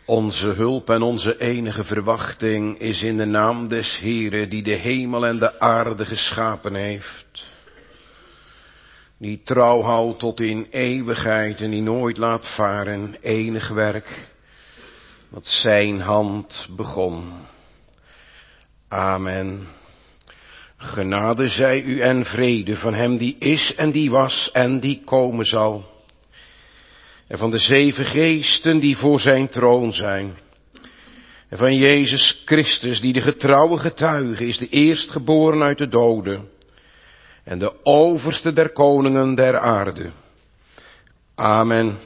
Onze hulp en onze enige verwachting is in de naam des Heeren, die de hemel en de aarde geschapen heeft. Die trouw houdt tot in eeuwigheid en die nooit laat varen, enig werk wat zijn hand begon. Amen. Genade zij u en vrede van hem die is en die was en die komen zal. En van de 7 geesten die voor zijn troon zijn. En van Jezus Christus die de getrouwe getuige is, de eerstgeboren uit de doden. En de overste der koningen der aarde. Amen.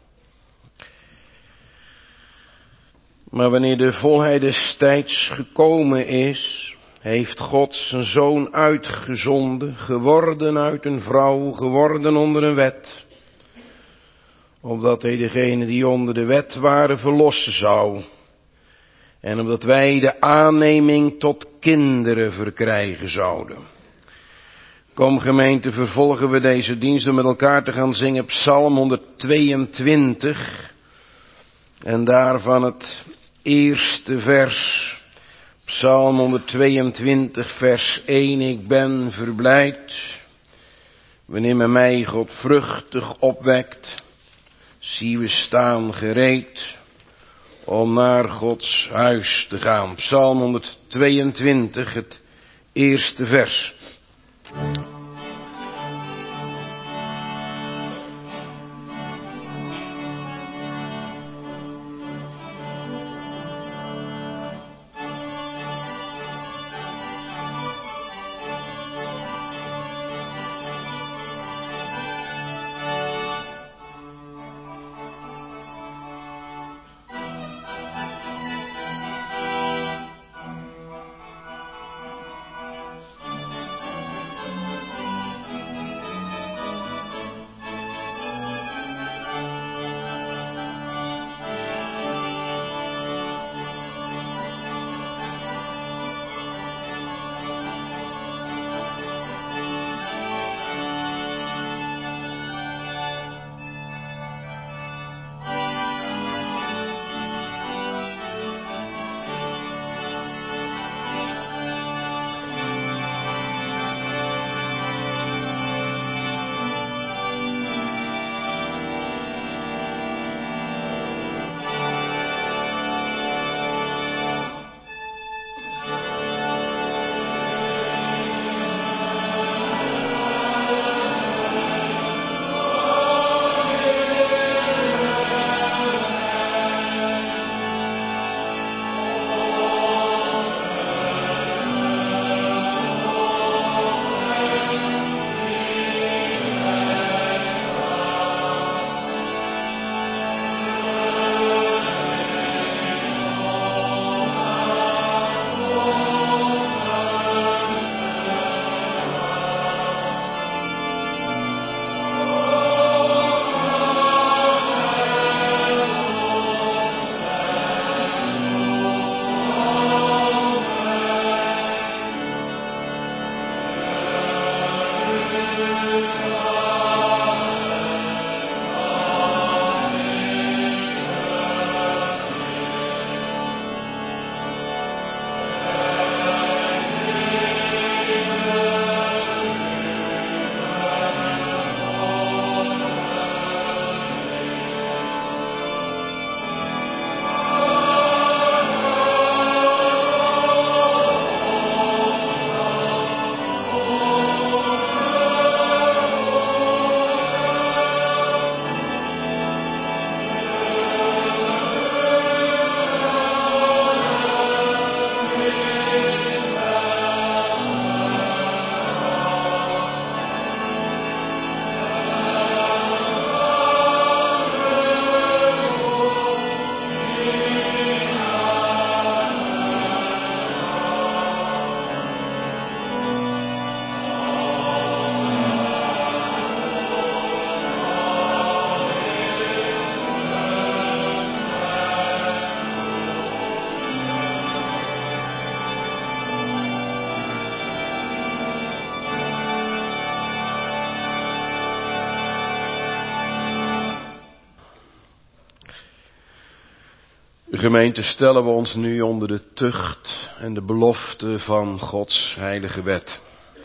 Maar wanneer de volheid des tijds gekomen is, heeft God zijn zoon uitgezonden, geworden uit een vrouw, geworden onder een wet. Opdat hij degenen die onder de wet waren verlossen zou. En omdat wij de aanneming tot kinderen verkrijgen zouden. Kom gemeente, vervolgen we deze dienst door met elkaar te gaan zingen Psalm 122. En daarvan het eerste vers. Psalm 122 vers 1. Ik ben verblijd, wanneer men mij godvruchtig opwekt. Zie we staan gereed om naar Gods huis te gaan. Psalm 122, het eerste vers. Gemeente, stellen we ons nu onder de tucht en de belofte van Gods heilige wet.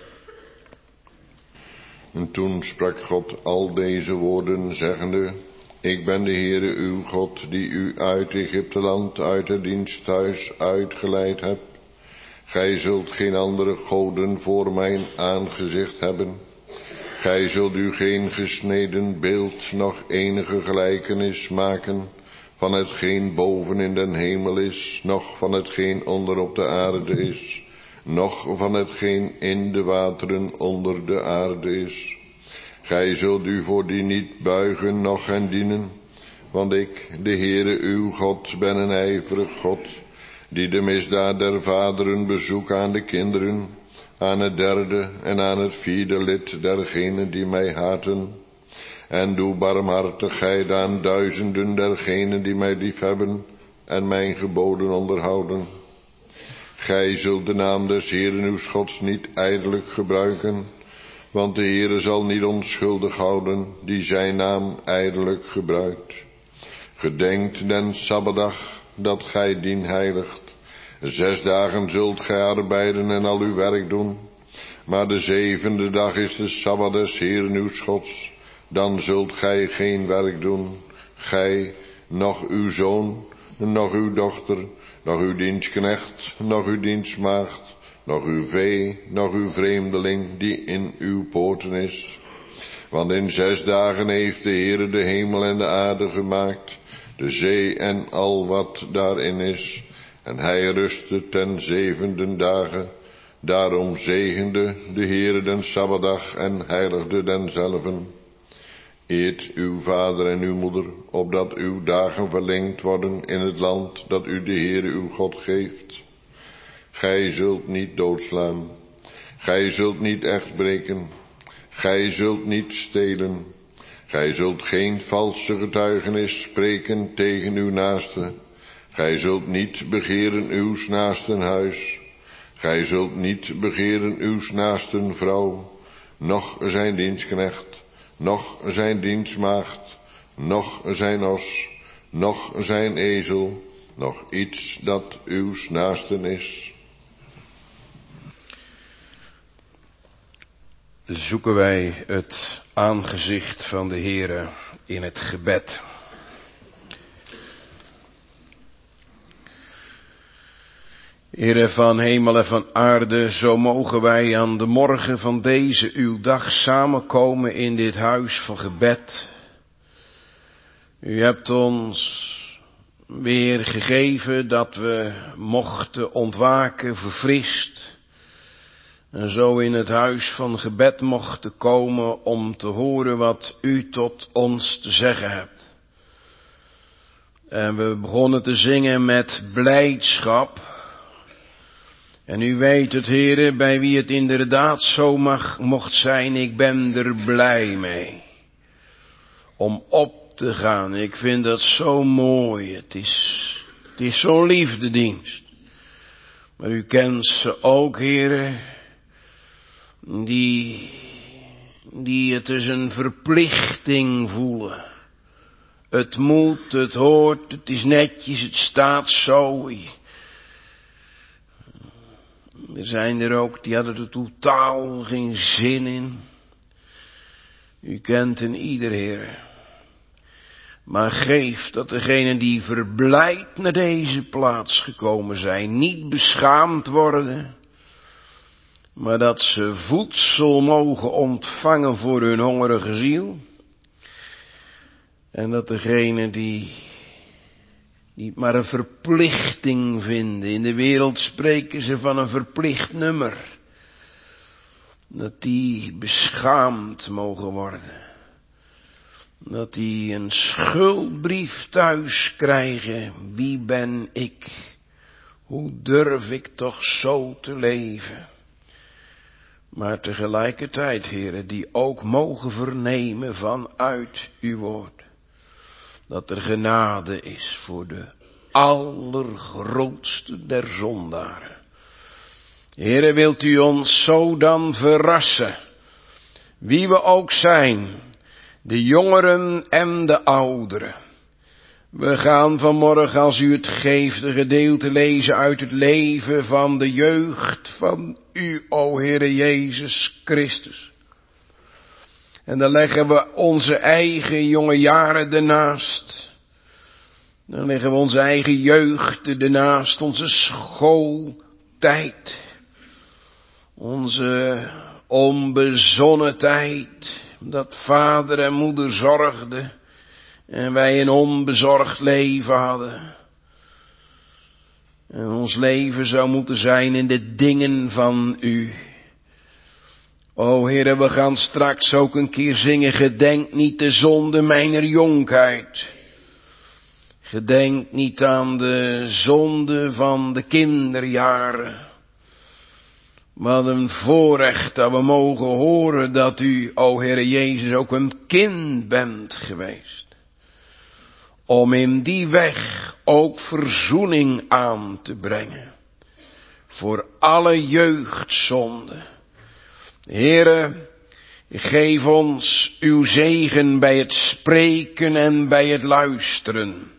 En toen sprak God al deze woorden, zeggende: Ik ben de Heere uw God, die u uit Egypteland, uit het diensthuis uitgeleid heb. Gij zult geen andere goden voor mijn aangezicht hebben. Gij zult u geen gesneden beeld, noch enige gelijkenis maken van hetgeen boven in den hemel is, noch van hetgeen onder op de aarde is, noch van hetgeen in de wateren onder de aarde is. Gij zult u voor die niet buigen, noch hen dienen, want ik, de Heere uw God, ben een ijverig God, die de misdaad der vaderen bezoek aan de kinderen, aan het derde en aan het vierde lid dergenen die mij haten, en doe barmhartigheid aan duizenden dergenen die mij liefhebben en mijn geboden onderhouden. Gij zult de naam des Heeren uws Gods niet ijdelijk gebruiken, want de Heere zal niet onschuldig houden die zijn naam ijdelijk gebruikt. Gedenkt den Sabbatdag dat gij dien heiligt. 6 dagen zult gij arbeiden en al uw werk doen, maar de 7e dag is de Sabbat des Heeren uws Gods. Dan zult gij geen werk doen, gij, noch uw zoon, noch uw dochter, noch uw dienstknecht, noch uw dienstmaagd, noch uw vee, noch uw vreemdeling die in uw poorten is. Want in 6 dagen heeft de Heere de hemel en de aarde gemaakt, de zee en al wat daarin is, en hij rustte ten 7e dagen. Daarom zegende de Heere den Sabbatdag en heiligde denzelven. Eert uw vader en uw moeder, opdat uw dagen verlengd worden in het land dat u de Heere uw God geeft. Gij zult niet doodslaan, gij zult niet echtbreken, gij zult niet stelen, gij zult geen valse getuigenis spreken tegen uw naaste, gij zult niet begeren uws naasten huis, gij zult niet begeren uws naasten vrouw, noch zijn dienstknecht, noch zijn dienstmaagd, noch zijn os, noch zijn ezel, noch iets dat uws naasten is. Zoeken wij het aangezicht van de Heere in het gebed. Heere van hemel en van aarde, zo mogen wij aan de morgen van deze uw dag samenkomen in dit huis van gebed. U hebt ons weer gegeven dat we mochten ontwaken, verfrist, en zo in het huis van gebed mochten komen om te horen wat u tot ons te zeggen hebt. En we begonnen te zingen met blijdschap. En u weet het, Heere, bij wie het inderdaad zo mocht zijn, ik ben er blij mee. Om op te gaan, ik vind dat zo mooi, het is zo'n liefdedienst. Maar u kent ze ook, Heere, die het als een verplichting voelen. Het moet, het hoort, het is netjes, het staat zo. Er zijn er ook die hadden er totaal geen zin in. U kent een ieder, Heer. Maar geef dat degenen die verblijd naar deze plaats gekomen zijn, niet beschaamd worden, maar dat ze voedsel mogen ontvangen voor hun hongerige ziel. En dat degenen die maar een verplichting vinden. In de wereld spreken ze van een verplicht nummer. Dat die beschaamd mogen worden. Dat die een schuldbrief thuis krijgen. Wie ben ik? Hoe durf ik toch zo te leven? Maar tegelijkertijd, Heere, die ook mogen vernemen vanuit uw woord. Dat er genade is voor de allergrootste der zondaren. Heere, wilt u ons zo dan verrassen, wie we ook zijn, de jongeren en de ouderen, We gaan vanmorgen, als u het geeft, een gedeelte lezen uit het leven van de jeugd van u, o Heere Jezus Christus. En dan leggen we onze eigen jonge jaren ernaast. Dan leggen we onze eigen jeugd ernaast, onze schooltijd. Onze onbezonnen tijd, dat vader en moeder zorgden en wij een onbezorgd leven hadden. En ons leven zou moeten zijn in de dingen van u. O Heere, we gaan straks ook een keer zingen, gedenk niet de zonde mijner jonkheid. Gedenk niet aan de zonde van de kinderjaren. Wat een voorrecht dat we mogen horen dat u, o Heere Jezus, ook een kind bent geweest. Om in die weg ook verzoening aan te brengen. Voor alle jeugdzonden. Heere, geef ons uw zegen bij het spreken en bij het luisteren.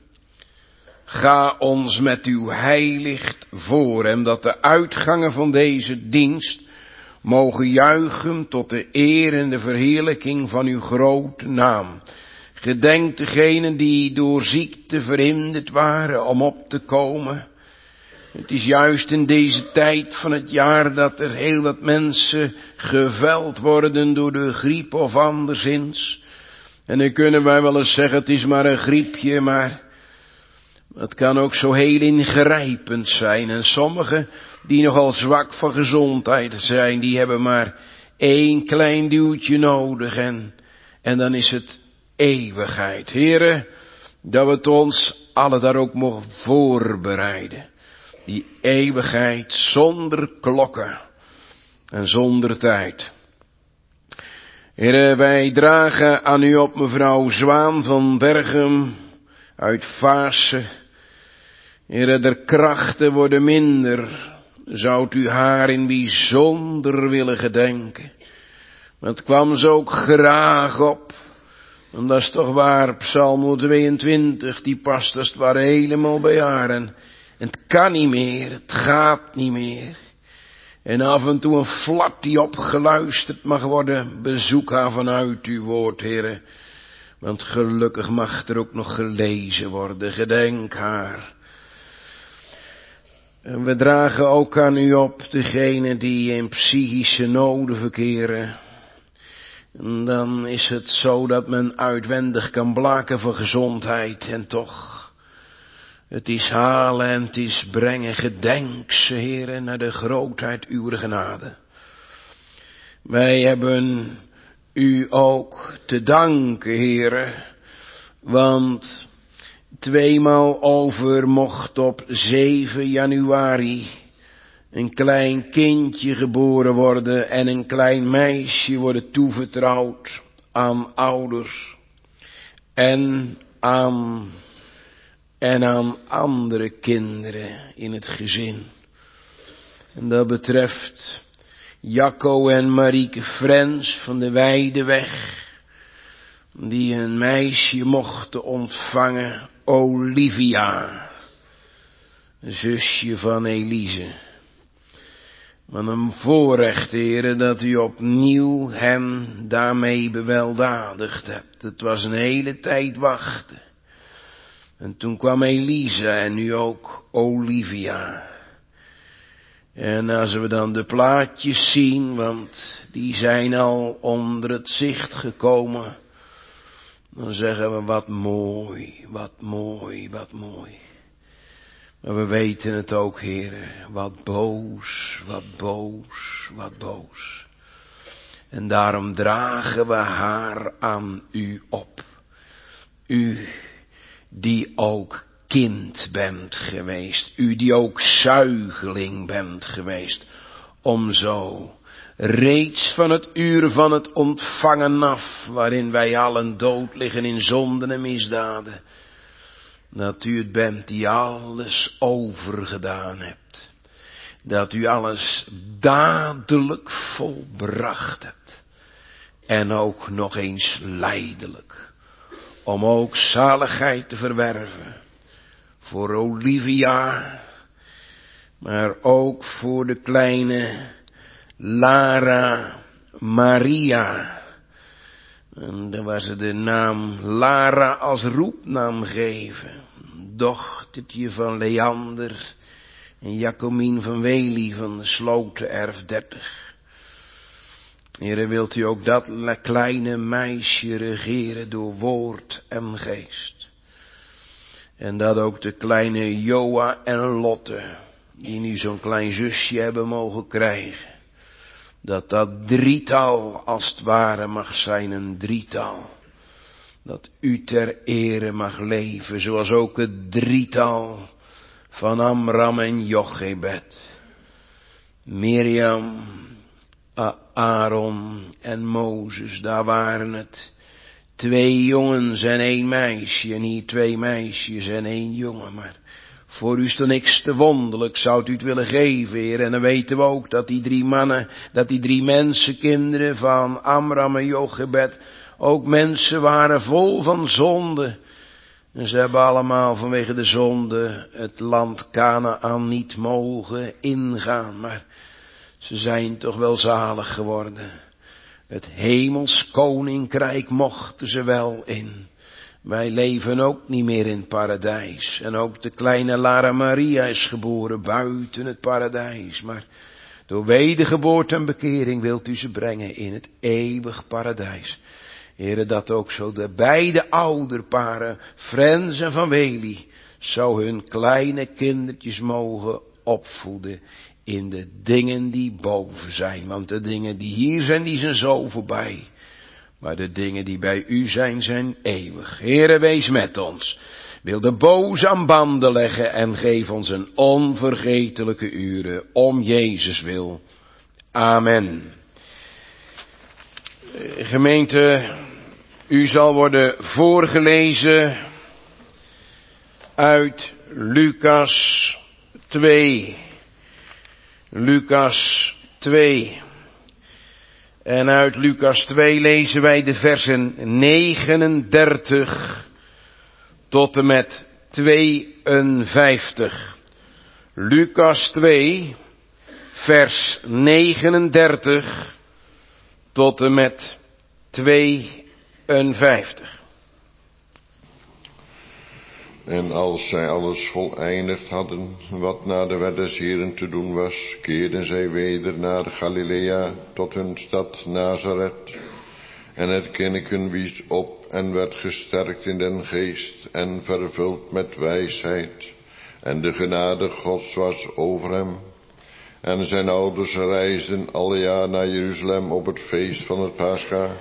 Ga ons met uw heilicht voor en dat de uitgangen van deze dienst mogen juichen tot de eer en de verheerlijking van uw grote naam. Gedenk degenen die door ziekte verhinderd waren om op te komen. Het is juist in deze tijd van het jaar dat er heel wat mensen geveld worden door de griep of anderszins. En dan kunnen wij wel eens zeggen, het is maar een griepje, maar het kan ook zo heel ingrijpend zijn. En sommigen die nogal zwak van gezondheid zijn, die hebben maar één klein duwtje nodig en dan is het eeuwigheid. Heere, dat we het ons alle daar ook mogen voorbereiden. Die eeuwigheid zonder klokken en zonder tijd. Heere, wij dragen aan u op mevrouw Zwaan van Berchem uit Vaassen. Heere, de krachten worden minder. Zoudt u haar in bijzonder willen gedenken. Want kwam ze ook graag op. En dat is toch waar, Psalm 22, die past als het ware helemaal bij haar. En het kan niet meer, het gaat niet meer. En af en toe een flap die opgeluisterd mag worden, bezoek haar vanuit uw woord, Heere. Want gelukkig mag er ook nog gelezen worden, gedenk haar. En we dragen ook aan u op degenen die in psychische noden verkeren. En dan is het zo dat men uitwendig kan blaken voor gezondheid en toch. Het is halen en het is brengen, gedenk ze, Heere, naar de grootheid uw genade. Wij hebben u ook te danken, Heere, want 2maal over mocht op 7 januari een klein kindje geboren worden en een klein meisje worden toevertrouwd aan ouders en aan andere kinderen in het gezin. En dat betreft Jacco en Marieke Frens van de Weideweg, die een meisje mochten ontvangen, Olivia, zusje van Elise. Wat een voorrecht, Heere, dat u opnieuw hem daarmee beweldadigd hebt. Het was een hele tijd wachten. En toen kwam Elise en nu ook Olivia. En als we dan de plaatjes zien, want die zijn al onder het zicht gekomen, dan zeggen we wat mooi, wat mooi, wat mooi. Maar we weten het ook, Heere, wat boos, wat boos, wat boos. En daarom dragen we haar aan u op. U die ook kind bent geweest, u die ook zuigeling bent geweest, om zo reeds van het uur van het ontvangen af, waarin wij allen dood liggen in zonden en misdaden, dat u het bent die alles overgedaan hebt. Dat u alles dadelijk volbracht hebt. En ook nog eens lijdelijk. om ook zaligheid te verwerven. Voor Olivia, maar ook voor de kleine Lara Maria. En daar was ze de naam Lara als roepnaam geven. Dochtertje van Leander en Jacomien van Wely van de Sloten 30. Heere, wilt u ook dat kleine meisje regeren door woord en geest. En dat ook de kleine Joa en Lotte, die nu zo'n klein zusje hebben mogen krijgen. Dat drietal als het ware mag zijn, een drietal. Dat u ter ere mag leven, zoals ook het drietal van Amram en Jochebed. Mirjam, Aaron en Mozes, daar waren het 2 jongens en 1 meisje. En hier 2 meisjes en 1 jongen. Maar voor u is er niks te wonderlijk, zou u het willen geven, Heer. En dan weten we ook dat die 3 mannen, dat die 3 mensenkinderen van Amram en Jochebed ook mensen waren vol van zonde. En ze hebben allemaal vanwege de zonde het land Kanaan niet mogen ingaan. Maar ze zijn toch wel zalig geworden. Het hemels koninkrijk mochten ze wel in. Wij leven ook niet meer in het paradijs. En ook de kleine Lara Maria is geboren buiten het paradijs. Maar door wedergeboorte en bekering wilt u ze brengen in het eeuwig paradijs. Heere, dat ook zo de beide ouderparen, Frens en Van Wely, zou hun kleine kindertjes mogen opvoeden in de dingen die boven zijn. Want de dingen die hier zijn, die zijn zo voorbij. Maar de dingen die bij u zijn, zijn eeuwig. Heere, wees met ons. Wil de boze aan banden leggen en geef ons een onvergetelijke uren om Jezus wil. Amen. Gemeente, u zal worden voorgelezen uit Lucas 2. Lucas 2. En uit Lucas 2 lezen wij de versen 39 tot en met 52. Lucas 2, vers 39 tot en met 52. En als zij alles voleindigd hadden, wat naar de wet des Heren te doen was, keerden zij weder naar Galilea tot hun stad Nazareth. En het kindeken wies op en werd gesterkt in den geest en vervuld met wijsheid. En de genade Gods was over hem. En zijn ouders reisden alle jaar naar Jeruzalem op het feest van het Pascha.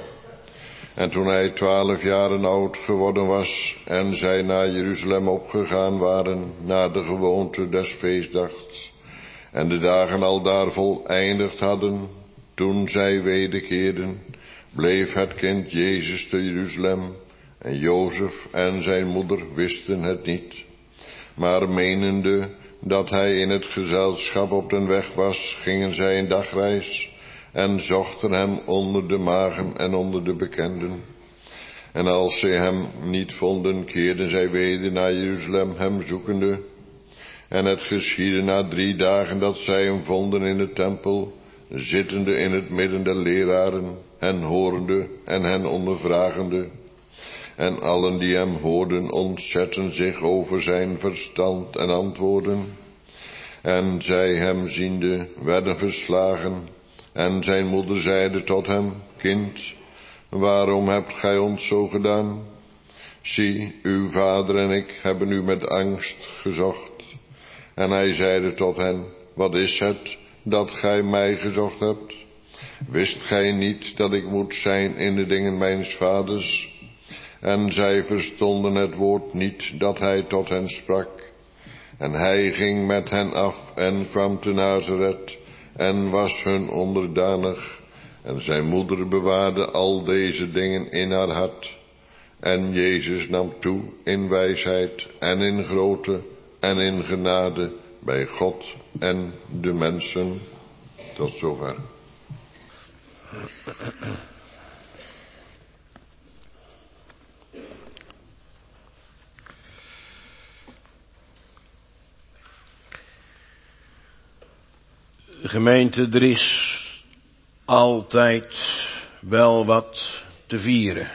En toen hij 12 jaren oud geworden was en zij naar Jeruzalem opgegaan waren, naar de gewoonte des feestdags, en de dagen aldaar voleindigd hadden, toen zij wederkeerden, bleef het kind Jezus te Jeruzalem, en Jozef en zijn moeder wisten het niet, maar menende dat hij in het gezelschap op den weg was, gingen zij een dagreis en zochten hem onder de magen en onder de bekenden. En als zij hem niet vonden, keerden zij weder naar Jeruzalem, hem zoekende. En het geschiedde na 3 dagen dat zij hem vonden in de tempel, zittende in het midden der leraren, hen horende en hen ondervragende. En allen die hem hoorden ontzetten zich over zijn verstand en antwoorden. En zij hem ziende werden verslagen. En zijn moeder zeide tot hem: Kind, waarom hebt gij ons zo gedaan? Zie, uw vader en ik hebben u met angst gezocht. En hij zeide tot hen: Wat is het dat gij mij gezocht hebt? Wist gij niet dat ik moet zijn in de dingen mijns vaders? En zij verstonden het woord niet dat hij tot hen sprak. En hij ging met hen af en kwam te Nazareth en was hun onderdanig. En zijn moeder bewaarde al deze dingen in haar hart. En Jezus nam toe in wijsheid en in grootte en in genade bij God en de mensen. Tot zover. gemeente, er is altijd wel wat te vieren.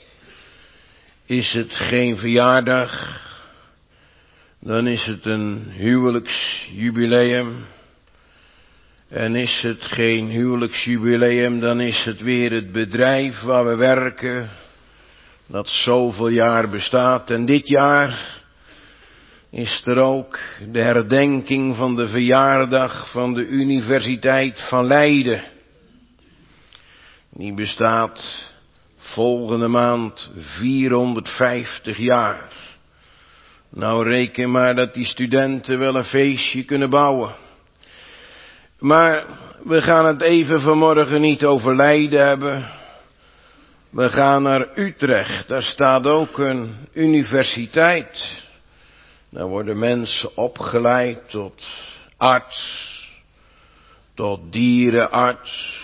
Is het geen verjaardag, dan is het een huwelijksjubileum. En is het geen huwelijksjubileum, dan is het weer het bedrijf waar we werken, dat zoveel jaar bestaat. En dit jaar is er ook de herdenking van de verjaardag van de Universiteit van Leiden. Die bestaat volgende maand 450 jaar. Nou, reken maar dat die studenten wel een feestje kunnen bouwen. Maar we gaan het even vanmorgen niet over Leiden hebben. We gaan naar Utrecht. Daar staat ook een universiteit. Daar worden mensen opgeleid tot arts, tot dierenarts,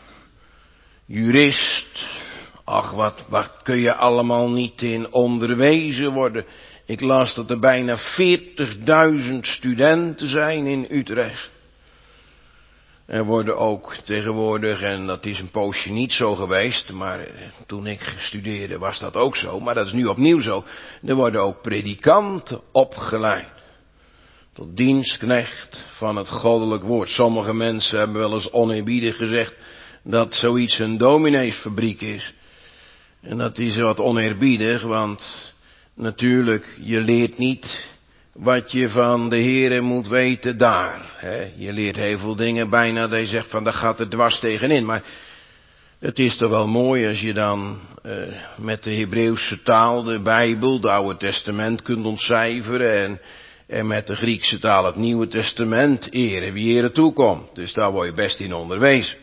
jurist. Ach, wat kun je allemaal niet in onderwezen worden. Ik las dat er bijna 40.000 studenten zijn in Utrecht. Er worden ook tegenwoordig, en dat is een poosje niet zo geweest, maar toen ik studeerde was dat ook zo, maar dat is nu opnieuw zo. Er worden ook predikanten opgeleid tot dienstknecht van het goddelijk woord. Sommige mensen hebben wel eens oneerbiedig gezegd dat zoiets een domineesfabriek is. En dat is wat oneerbiedig, want natuurlijk, je leert niet wat je van de Heere moet weten daar. Hè? Je leert heel veel dingen bijna dat je zegt van daar gaat het dwars tegenin. Maar het is toch wel mooi als je dan met de Hebreeuwse taal, de Bijbel, het Oude Testament kunt ontcijferen. En met de Griekse taal het Nieuwe Testament eren wie ere toekomt. Dus daar word je best in onderwezen.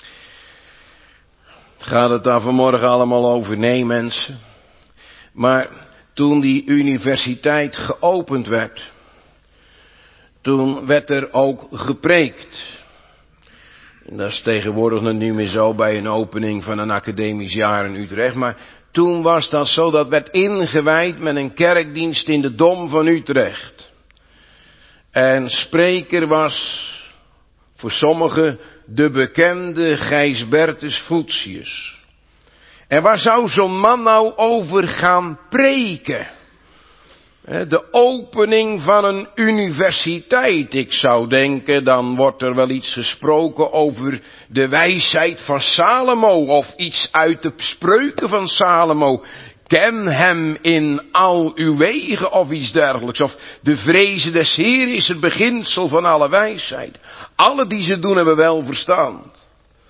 Gaat het daar vanmorgen allemaal over? Nee, mensen. Maar toen die universiteit geopend werd, toen werd er ook gepreekt. En dat is tegenwoordig nog niet meer zo bij een opening van een academisch jaar in Utrecht. Maar toen was dat zo, dat werd ingewijd met een kerkdienst in de Dom van Utrecht. En spreker was voor sommigen de bekende Gijsbertus Voetius. En waar zou zo'n man nou over gaan preken? De opening van een universiteit. Ik zou denken, dan wordt er wel iets gesproken over de wijsheid van Salomo. Of iets uit de spreuken van Salomo. Ken hem in al uw wegen of iets dergelijks. Of de vrezen des Heeren is het beginsel van alle wijsheid. Alle die ze doen hebben wel verstand.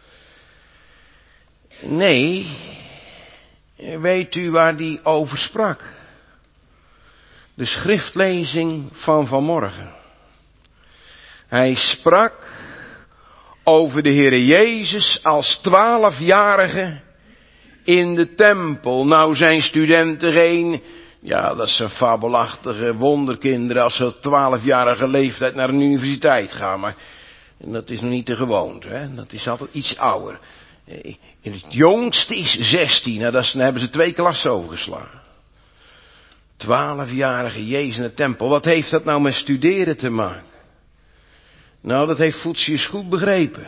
Nee, weet u waar die over sprak? De schriftlezing van vanmorgen. Hij sprak over de Heere Jezus als 12-jarige in de tempel. Nou zijn studenten geen, ja dat zijn fabelachtige wonderkinderen als ze op 12-jarige leeftijd naar een universiteit gaan. Maar dat is nog niet de gewoonte, hè? Dat is altijd iets ouder. Het jongste is 16, nou, dan hebben ze 2 klassen overgeslagen. 12-jarige Jezus in de tempel, wat heeft dat nou met studeren te maken? Nou, dat heeft Voetius goed begrepen.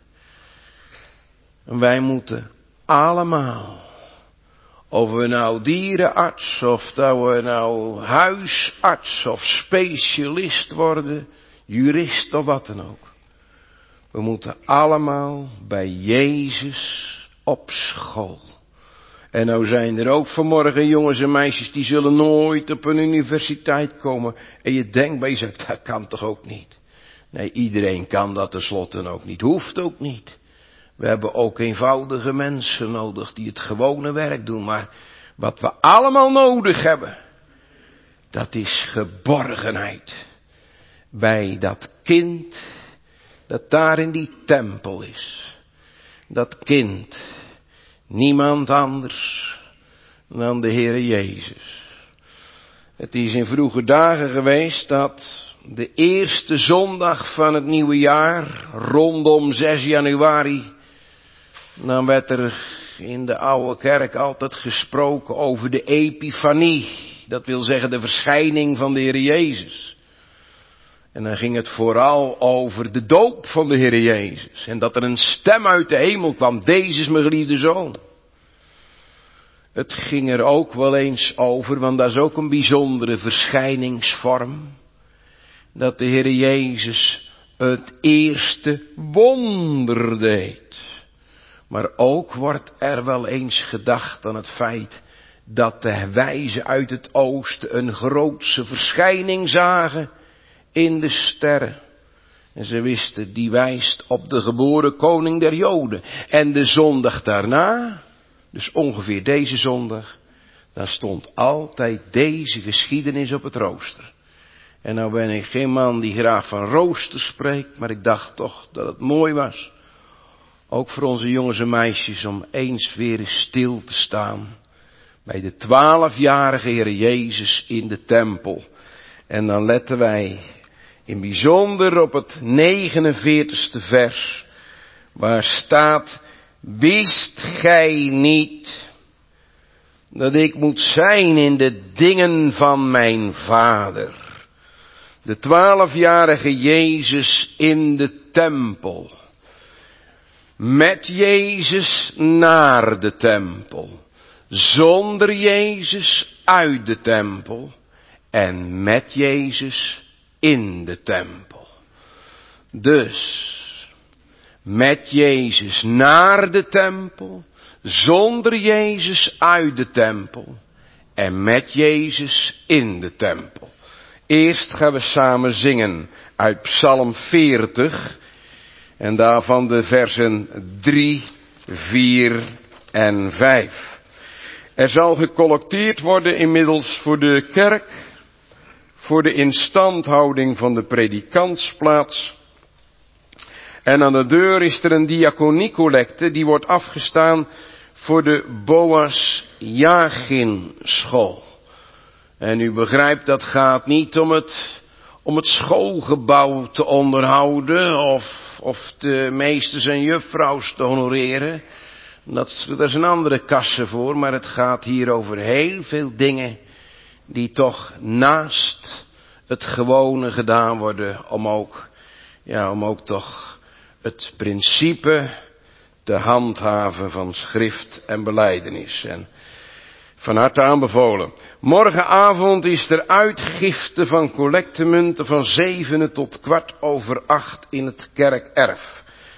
En wij moeten allemaal, of we nou dierenarts, of dat we nou huisarts of specialist worden, jurist of wat dan ook. We moeten allemaal bij Jezus op school. En nou zijn er ook vanmorgen jongens en meisjes die zullen nooit op een universiteit komen. En je denkt bij jezelf, dat kan toch ook niet? Nee, iedereen kan dat tenslotte ook niet. Hoeft ook niet. We hebben ook eenvoudige mensen nodig die het gewone werk doen. Maar wat we allemaal nodig hebben, dat is geborgenheid. Bij dat kind dat daar in die tempel is. Dat kind, niemand anders dan de Heere Jezus. Het is in vroege dagen geweest dat de eerste zondag van het nieuwe jaar, rondom 6 januari, dan werd er in de oude kerk altijd gesproken over de Epifanie. Dat wil zeggen de verschijning van de Heere Jezus. En dan ging het vooral over de doop van de Heer Jezus. En dat er een stem uit de hemel kwam. Deze is mijn geliefde zoon. Het ging er ook wel eens over, want dat is ook een bijzondere verschijningsvorm. Dat de Heer Jezus het eerste wonder deed. Maar ook wordt er wel eens gedacht aan het feit dat de wijzen uit het oosten een grootse verschijning zagen in de sterren. En ze wisten, die wijst op de geboren koning der Joden. En de zondag daarna, dus ongeveer deze zondag, dan stond altijd deze geschiedenis op het rooster. En nou ben ik geen man die graag van rooster spreekt, maar ik dacht toch dat het mooi was. Ook voor onze jongens en meisjes om eens weer stil te staan bij de 12-jarige Heer Jezus in de tempel. En dan letten wij in bijzonder op het 49ste vers, waar staat: wist gij niet dat ik moet zijn in de dingen van mijn Vader? De 12-jarige Jezus in de tempel. Met Jezus naar de tempel. Zonder Jezus uit de tempel. En met Jezus in de tempel. Dus, met Jezus naar de tempel. Zonder Jezus uit de tempel. En met Jezus in de tempel. Eerst gaan we samen zingen uit Psalm 40. En daarvan de versen 3, 4 en 5. Er zal gecollecteerd worden inmiddels voor de kerk, voor de instandhouding van de predikantsplaats. En aan de deur is er een diaconiecollecte, die wordt afgestaan voor de Boas Jagin school. En u begrijpt, dat gaat niet om het schoolgebouw te onderhouden of de meesters en juffrouws te honoreren. Daar is een andere kasse voor, maar het gaat hier over heel veel dingen die toch naast het gewone gedaan worden om ook toch het principe te handhaven van schrift en belijdenis. En van harte aanbevolen. Morgenavond is er uitgifte van collectemunten van 7 tot 7:15 in het kerkerf.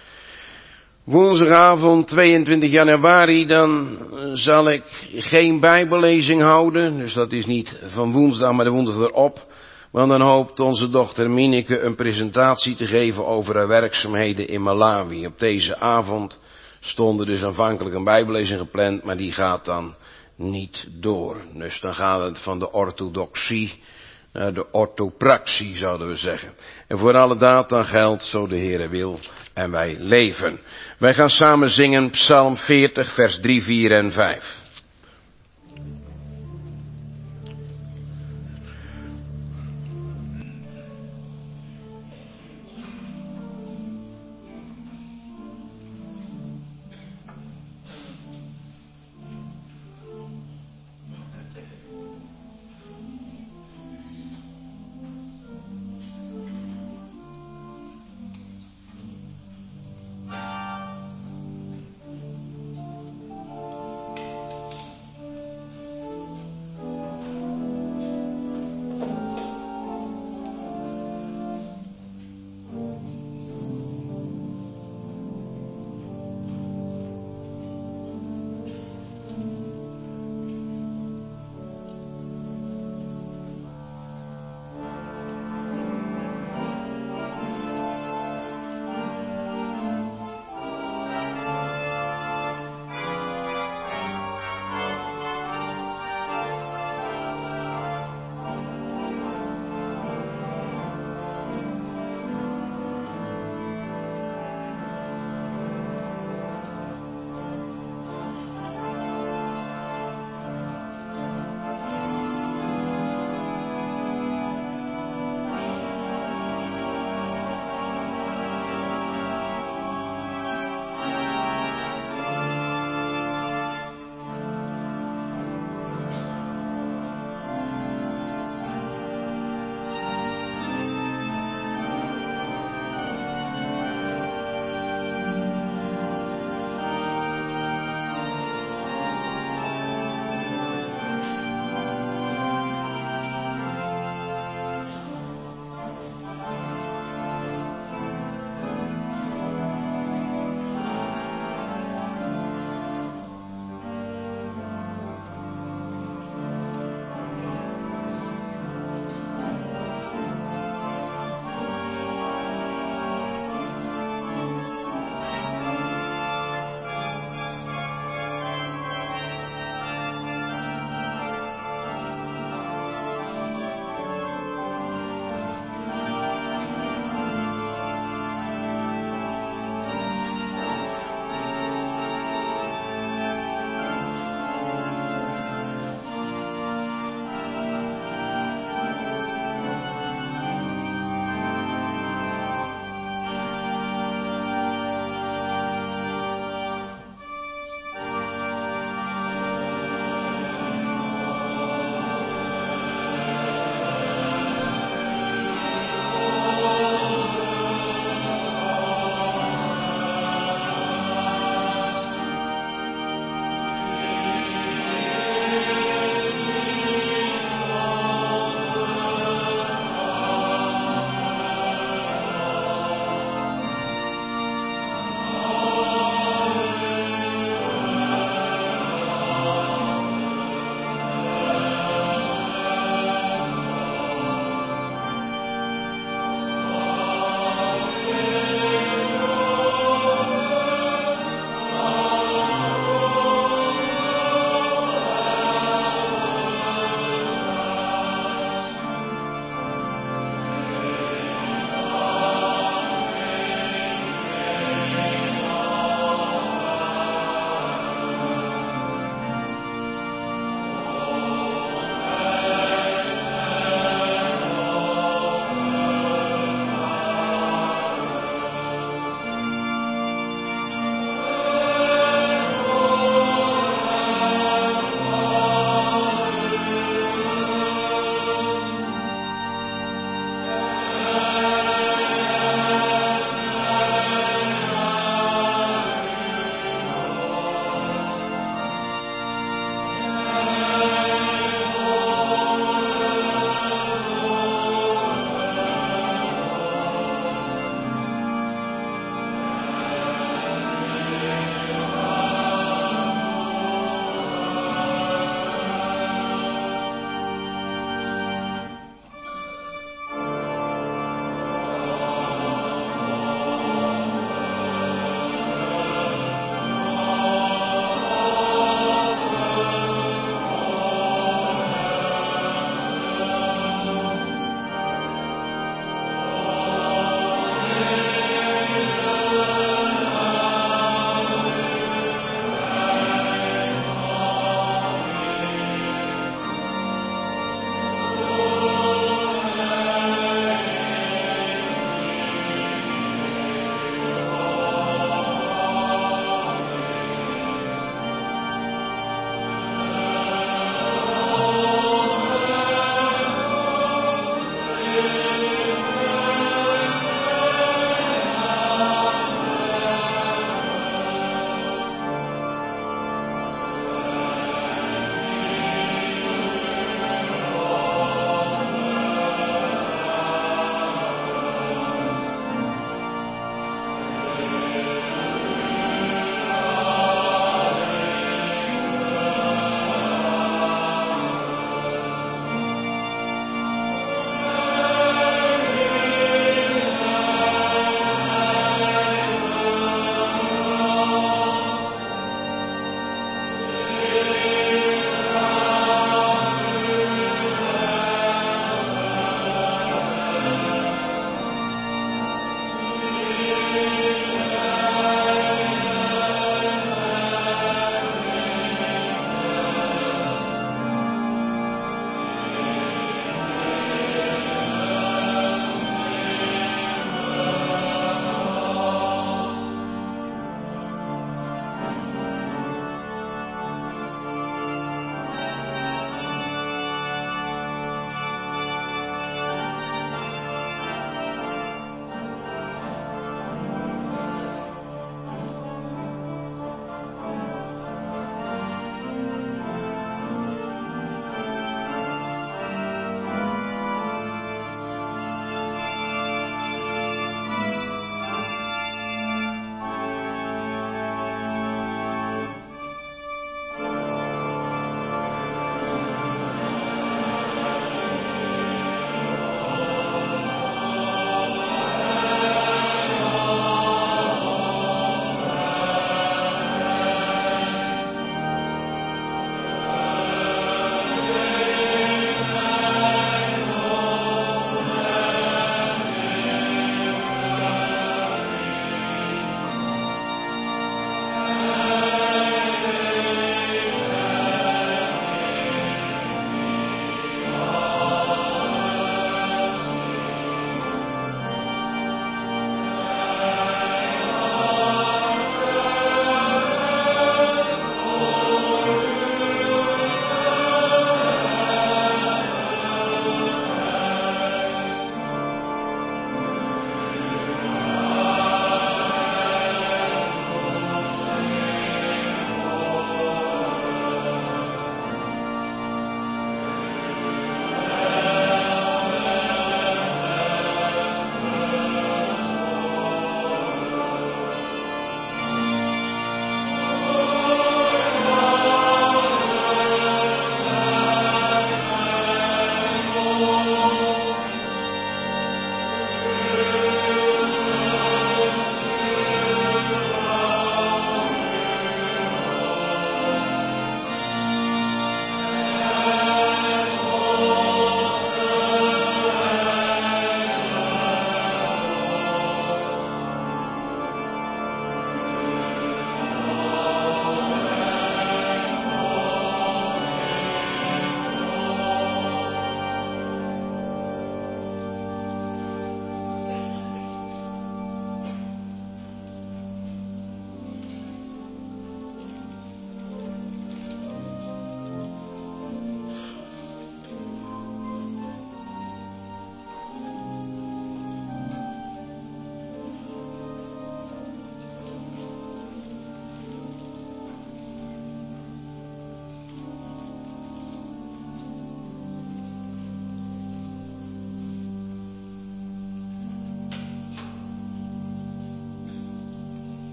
Woensdagavond 22 januari, dan zal ik geen bijbellezing houden. Dus dat is niet van woensdag, maar de woensdag erop. Want dan hoopt onze dochter Mineke een presentatie te geven over haar werkzaamheden in Malawi. Op deze avond stond er dus aanvankelijk een bijbellezing gepland, maar die gaat dan niet door. Dus dan gaat het van de orthodoxie naar de orthopraxie, zouden we zeggen. En voor alle data geldt, zo de Heere wil, en wij leven. Wij gaan samen zingen Psalm 40, vers 3, 4 en 5.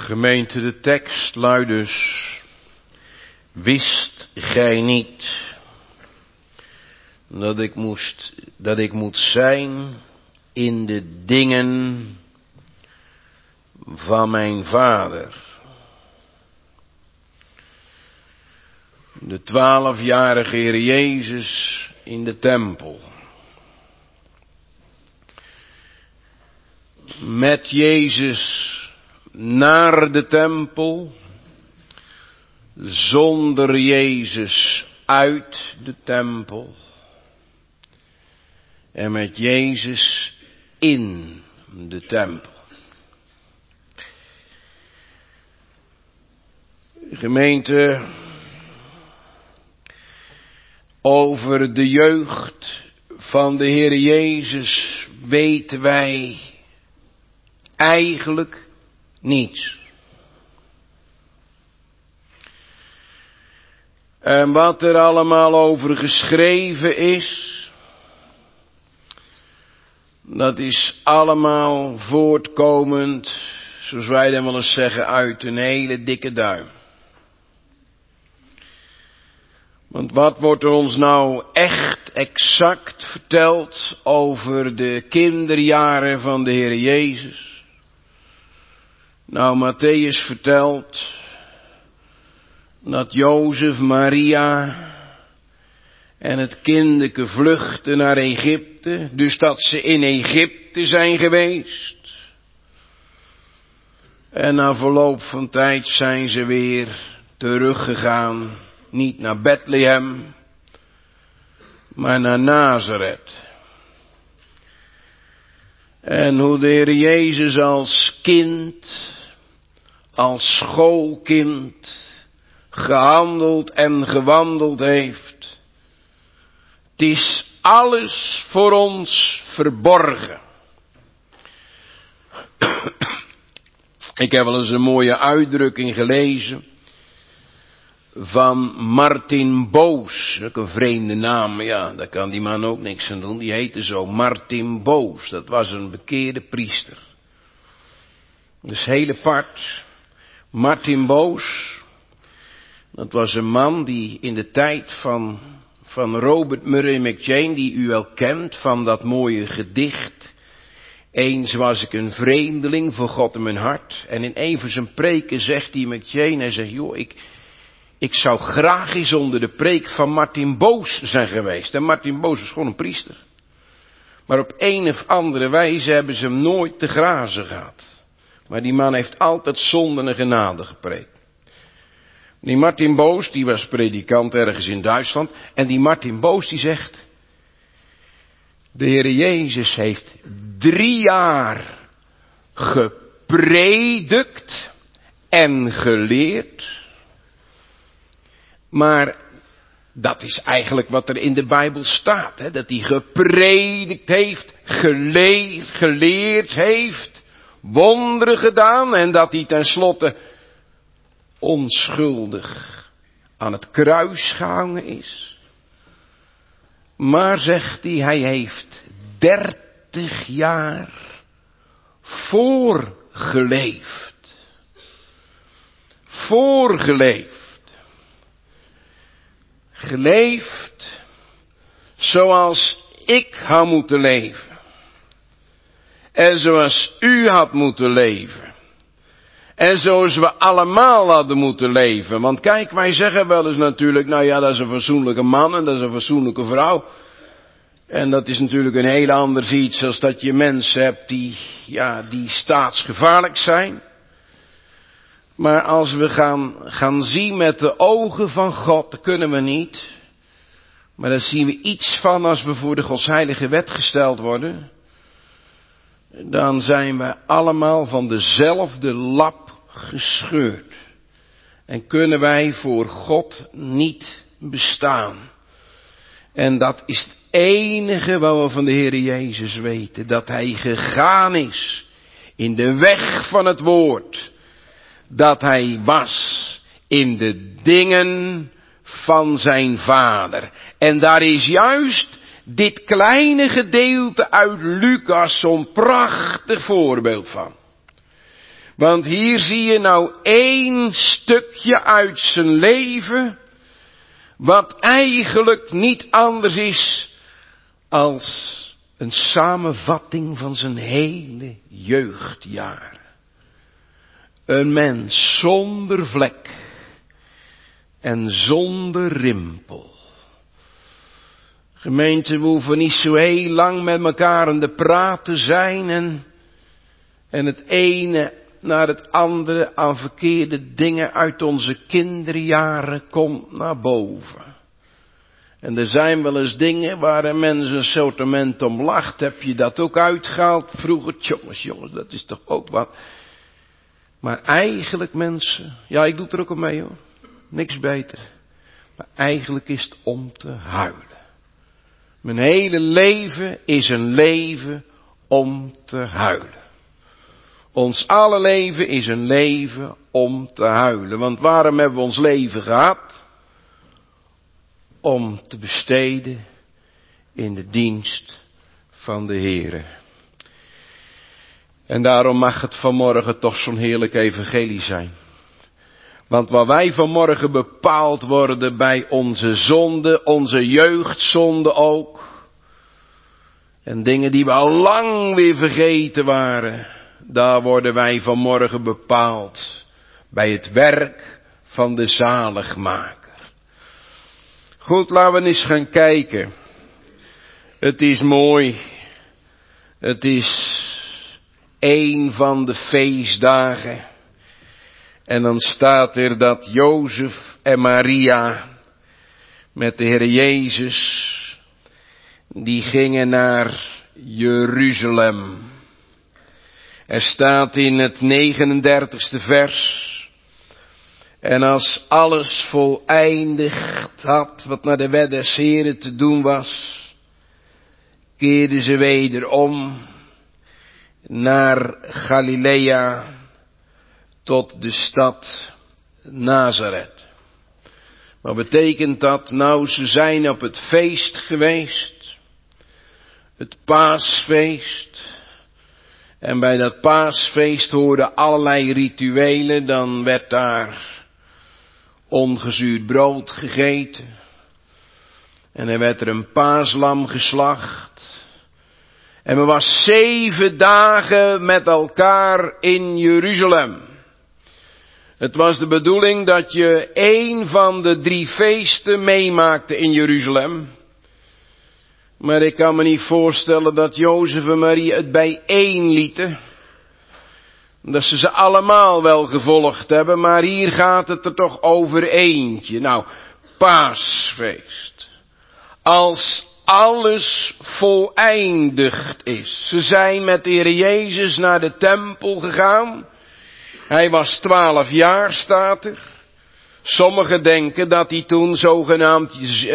Gemeente, de tekst luidt dus: wist gij niet dat ik moet zijn in de dingen van mijn Vader? De 12-jarige Heer Jezus in de tempel. Met Jezus naar de tempel, zonder Jezus uit de tempel en met Jezus in de tempel. Gemeente, over de jeugd van de Heer Jezus weten wij eigenlijk niets. En wat er allemaal over geschreven is, dat is allemaal voortkomend, zoals wij dan wel eens zeggen, uit een hele dikke duim. Want wat wordt er ons nou echt exact verteld over de kinderjaren van de Heer Jezus? Nou, Mattheüs vertelt dat Jozef, Maria en het kindeke vluchten naar Egypte, dus dat ze in Egypte zijn geweest. En na verloop van tijd zijn ze weer teruggegaan, niet naar Bethlehem, maar naar Nazareth. En hoe de Heer Jezus als kind, als schoolkind, gehandeld en gewandeld heeft. Het is alles voor ons verborgen. Ik heb wel eens een mooie uitdrukking gelezen van Martin Boos. Ook een vreemde naam, ja, daar kan die man ook niks aan doen. Die heette zo Martin Boos. Dat was een bekeerde priester. Dus heel apart. Martin Boos, dat was een man die in de tijd van Robert Murray McCheyne, die u wel kent, van dat mooie gedicht. Eens was ik een vreemdeling voor God in mijn hart. En in een van zijn preken zegt die McCheyne, hij zegt, joh, ik zou graag eens onder de preek van Martin Boos zijn geweest. En Martin Boos is gewoon een priester. Maar op een of andere wijze hebben ze hem nooit te grazen gehad. Maar die man heeft altijd zonde en genade gepreekt. Die Martin Boos, die was predikant ergens in Duitsland. En die Martin Boos die zegt, de Heer Jezus heeft 3 jaar gepredikt en geleerd. Maar dat is eigenlijk wat er in de Bijbel staat. Hè? Dat hij gepredikt heeft, geleerd heeft, wonderen gedaan. En dat hij tenslotte onschuldig aan het kruis gehangen is. Maar zegt hij heeft 30 jaar voorgeleefd. Geleefd zoals ik had moeten leven. En zoals u had moeten leven. En zoals we allemaal hadden moeten leven. Want kijk, wij zeggen wel eens natuurlijk, nou ja, dat is een fatsoenlijke man en dat is een fatsoenlijke vrouw. En dat is natuurlijk een heel ander iets als dat je mensen hebt die staatsgevaarlijk zijn. Maar als we gaan zien met de ogen van God, dat kunnen we niet. Maar daar zien we iets van als we voor de godsheilige wet gesteld worden. Dan zijn we allemaal van dezelfde lap gescheurd. En kunnen wij voor God niet bestaan. En dat is het enige wat we van de Heer Jezus weten. Dat Hij gegaan is in de weg van het woord. Dat Hij was in de dingen van zijn Vader. En daar is juist dit kleine gedeelte uit Lucas zo'n prachtig voorbeeld van. Want hier zie je nou één stukje uit zijn leven, wat eigenlijk niet anders is als een samenvatting van zijn hele jeugdjaren. Een mens zonder vlek en zonder rimpel. Gemeente, we hoeven niet zo heel lang met elkaar aan de praten zijn en het ene naar het andere aan verkeerde dingen uit onze kinderjaren komt naar boven. En er zijn wel eens dingen waar een mens een sortiment om lacht. Heb je dat ook uitgehaald vroeger? Jongens, dat is toch ook wat. Maar eigenlijk mensen, ja, ik doe het er ook al mee hoor. Niks beter. Maar eigenlijk is het om te huilen. Mijn hele leven is een leven om te huilen. Ons alle leven is een leven om te huilen. Want waarom hebben we ons leven gehad? Om te besteden in de dienst van de Heere. En daarom mag het vanmorgen toch zo'n heerlijk evangelie zijn. Want waar wij vanmorgen bepaald worden bij onze zonde, onze jeugdzonde ook. En dingen die we al lang weer vergeten waren. Daar worden wij vanmorgen bepaald bij het werk van de zaligmaker. Goed, laten we eens gaan kijken. Het is mooi. Het is een van de feestdagen. En dan staat er dat Jozef en Maria met de Heer Jezus, die gingen naar Jeruzalem. Er staat in het 39ste vers. En als alles voleindigd had wat naar de wet des Heren te doen was, keerden ze wederom naar Galilea tot de stad Nazareth. Wat betekent dat? Nou, ze zijn op het feest geweest. Het paasfeest. En bij dat paasfeest hoorden allerlei rituelen. Dan werd daar ongezuurd brood gegeten. En er werd er een paaslam geslacht. En men was 7 dagen met elkaar in Jeruzalem. Het was de bedoeling dat je 1 van de 3 feesten meemaakte in Jeruzalem. Maar ik kan me niet voorstellen dat Jozef en Maria het bij 1 lieten. Dat ze allemaal wel gevolgd hebben, maar hier gaat het er toch over eentje. Nou, paasfeest. Als alles voleindigd is. Ze zijn met de Heer Jezus naar de tempel gegaan. Hij was 12 jaar, staat er. Sommigen denken dat hij toen zogenaamd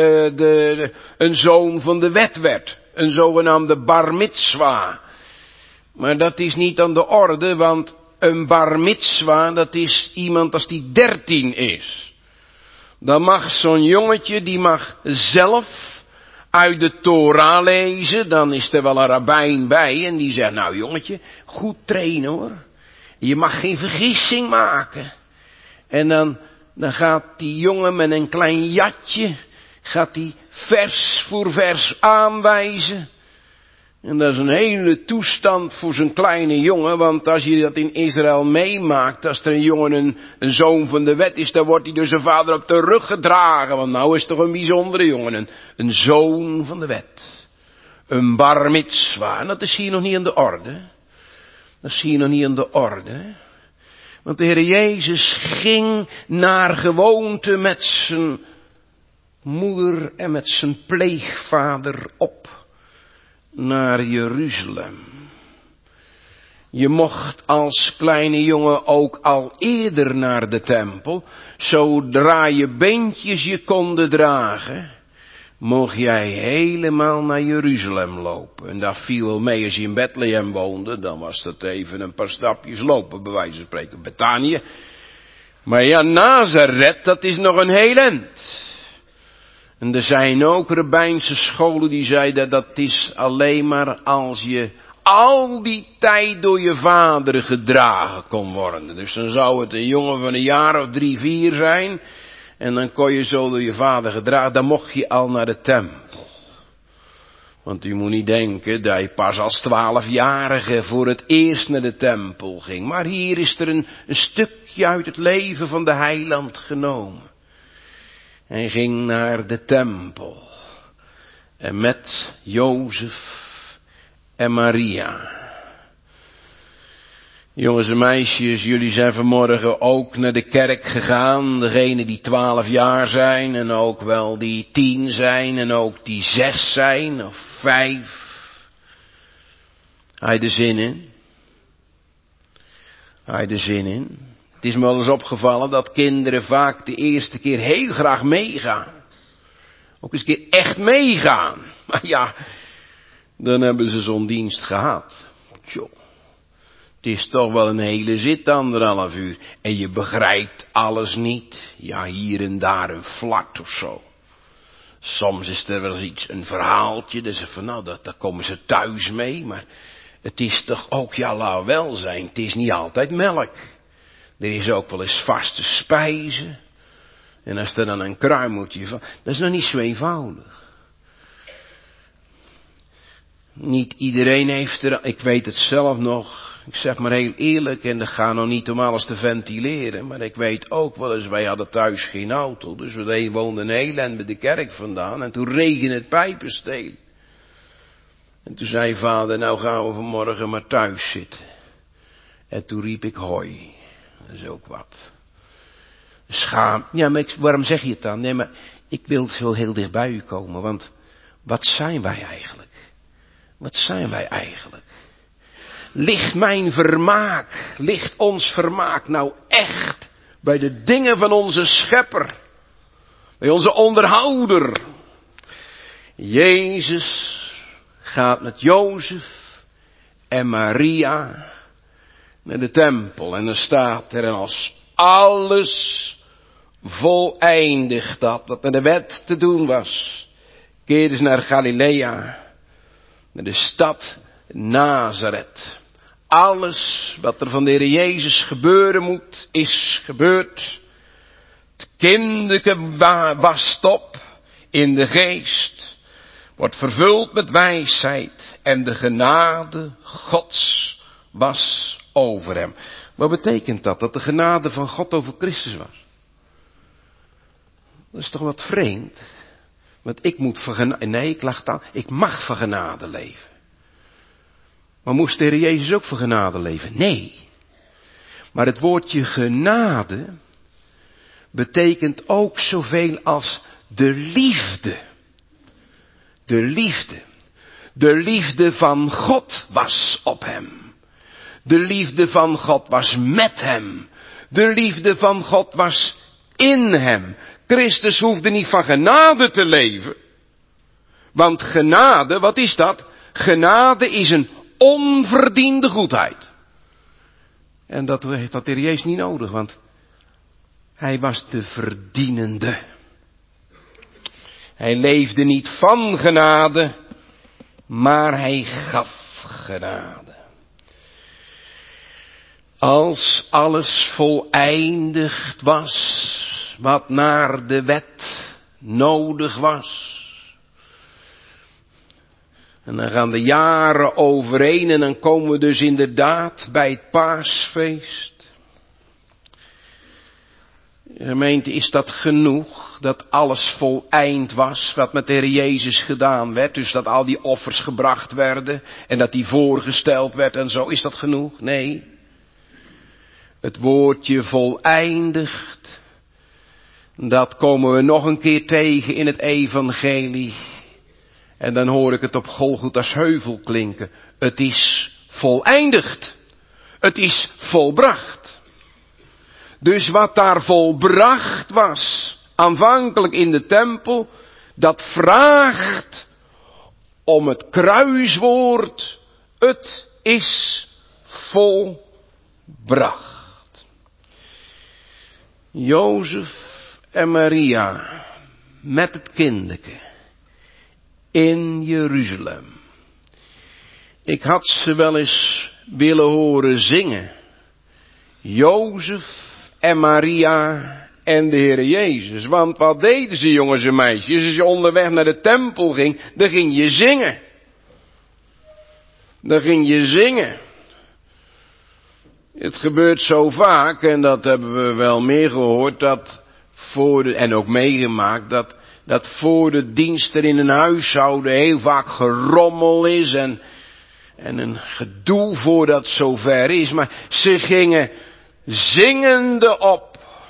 een zoon van de wet werd. Een zogenaamde bar mitzwa. Maar dat is niet aan de orde, want een bar mitzwa, dat is iemand als die 13 is. Dan mag zo'n jongetje, die mag zelf uit de Torah lezen. Dan is er wel een rabbijn bij en die zegt, nou jongetje, goed trainen hoor. Je mag geen vergissing maken. En dan gaat die jongen met een klein jatje, gaat die vers voor vers aanwijzen. En dat is een hele toestand voor zo'n kleine jongen, want als je dat in Israël meemaakt, als er een jongen een zoon van de wet is, dan wordt hij door zijn vader op de rug gedragen. Want nou is het toch een bijzondere jongen, een zoon van de wet. Een bar mitzwa, en dat is hier nog niet aan de orde. Dat is hier nog niet aan de orde. Want de Heer Jezus ging naar gewoonte met zijn moeder en met zijn pleegvader op naar Jeruzalem. Je mocht als kleine jongen ook al eerder naar de tempel. Zodra je beentjes je konden dragen, mocht jij helemaal naar Jeruzalem lopen. En dat viel wel mee als je in Bethlehem woonde. Dan was dat even een paar stapjes lopen, bij wijze van spreken. Betanië. Maar ja, Nazareth, dat is nog een heel eind. En er zijn ook rabbijnse scholen die zeiden dat is alleen maar als je al die tijd door je vader gedragen kon worden. Dus dan zou het een jongen van een jaar of 3, 4 zijn. En dan kon je zo door je vader gedragen. Dan mocht je al naar de tempel. Want u moet niet denken dat je pas als 12-jarige voor het eerst naar de tempel ging. Maar hier is er een stukje uit het leven van de heiland genomen. Hij ging naar de tempel. En met Jozef en Maria. Jongens en meisjes, jullie zijn vanmorgen ook naar de kerk gegaan. Degenen die 12 jaar zijn en ook wel die 10 zijn en ook die 6 zijn of 5. Had je er zin in? Had je er zin in? Het is me wel eens opgevallen dat kinderen vaak de eerste keer heel graag meegaan. Ook eens een keer echt meegaan. Maar ja, dan hebben ze zo'n dienst gehad. Tjoh. Het is toch wel een hele zit, 1,5 uur. En je begrijpt alles niet. Ja, hier en daar een vlak of zo. Soms is er wel eens iets, een verhaaltje. Dus van nou, daar komen ze thuis mee. Maar het is toch ook, ja, laat wel zijn. Het is niet altijd melk. Er is ook wel eens vaste spijzen. En als er dan een kruimeltje van, dat is nog niet zo eenvoudig. Niet iedereen heeft er, ik weet het zelf nog, ik zeg maar heel eerlijk, en dat gaat nog niet om alles te ventileren, maar ik weet ook wel eens, wij hadden thuis geen auto, dus we woonden heel eind bij de kerk vandaan, en toen regende het pijpenstelen. En toen zei vader, nou gaan we vanmorgen maar thuis zitten. En toen riep ik hoi, dat is ook wat. Schaam. Ja, maar waarom zeg je het dan? Nee, maar ik wil zo heel dicht bij u komen, want wat zijn wij eigenlijk? Wat zijn wij eigenlijk? Ligt mijn vermaak, ligt ons vermaak nou echt bij de dingen van onze schepper? Bij onze onderhouder? Jezus gaat met Jozef en Maria naar de tempel. En dan staat er, en als alles voleindigd had, wat met de wet te doen was, keerden ze naar Galilea, naar de stad Nazareth. Alles wat er van de Heer Jezus gebeuren moet, is gebeurd. Het kinderke wast op in de geest, wordt vervuld met wijsheid en de genade Gods was over hem. Wat betekent dat? Dat de genade van God over Christus was? Dat is toch wat vreemd? Want ik moet ik mag van genade leven. Maar moest de Heer Jezus ook van genade leven? Nee. Maar het woordje genade betekent ook zoveel als de liefde. De liefde. De liefde van God was op hem. De liefde van God was met hem. De liefde van God was in hem. Christus hoefde niet van genade te leven. Want genade, wat is dat? Genade is een onverdiende goedheid. En dat heeft dat de Heer Jezus niet nodig, want hij was de verdienende. Hij leefde niet van genade, maar hij gaf genade. Als alles voleindigd was, wat naar de wet nodig was. En dan gaan de jaren overheen en dan komen we dus inderdaad bij het paasfeest. Gemeente, is dat genoeg? Dat alles voleind was wat met de Heer Jezus gedaan werd. Dus dat al die offers gebracht werden en dat die voorgesteld werd en zo. Is dat genoeg? Nee. Het woordje voleindigd, dat komen we nog een keer tegen in het evangelie. En dan hoor ik het op Golgotha's heuvel klinken. Het is voleindigd. Het is volbracht. Dus wat daar volbracht was, aanvankelijk in de tempel, dat vraagt om het kruiswoord. Het is volbracht. Jozef en Maria met het kinderke in Jeruzalem. Ik had ze wel eens willen horen zingen. Jozef en Maria en de Heere Jezus. Want wat deden ze, jongens en meisjes? Als je onderweg naar de tempel ging, dan ging je zingen. Dan ging je zingen. Het gebeurt zo vaak, en dat hebben we wel meer gehoord, dat en ook meegemaakt, dat voor de dienst er in een huishouden heel vaak gerommel is en een gedoe voordat het zover is. Maar ze gingen zingende op.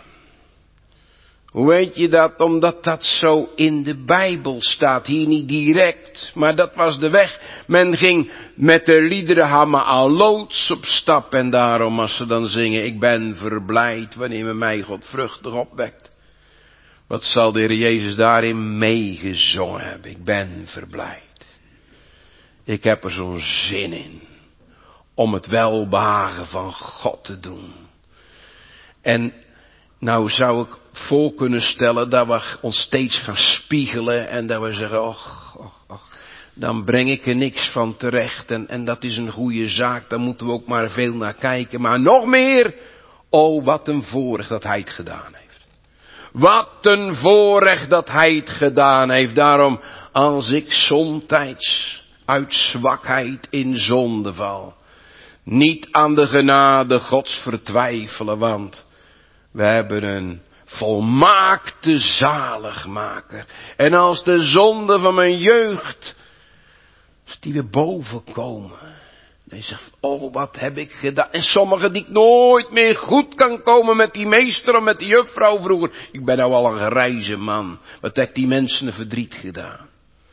Hoe weet je dat? Omdat dat zo in de Bijbel staat. Hier niet direct, maar dat was de weg. Men ging met de liederen Hamaaloods op stap. En daarom als ze dan zingen, ik ben verblijd wanneer me mij God vruchtig opwekt. Wat zal de Heer Jezus daarin meegezongen hebben? Ik ben verblijd. Ik heb er zo'n zin in. Om het welbehagen van God te doen. En nou zou ik voor kunnen stellen dat we ons steeds gaan spiegelen en dat we zeggen, och, dan breng ik er niks van terecht en dat is een goede zaak, daar moeten we ook maar veel naar kijken. Maar nog meer, oh wat een voorrecht dat hij het gedaan heeft. Wat een voorrecht dat hij het gedaan heeft. Daarom, als ik somtijds uit zwakheid in zonde val, niet aan de genade Gods vertwijfelen, want we hebben een volmaakte zaligmaker. En als de zonden van mijn jeugd, als die weer boven komen, dan zegt, oh wat heb ik gedaan. En sommigen die ik nooit meer goed kan komen met die meester of met die juffrouw vroeger. Ik ben nou al een grijze man. Wat heb die mensen een verdriet gedaan.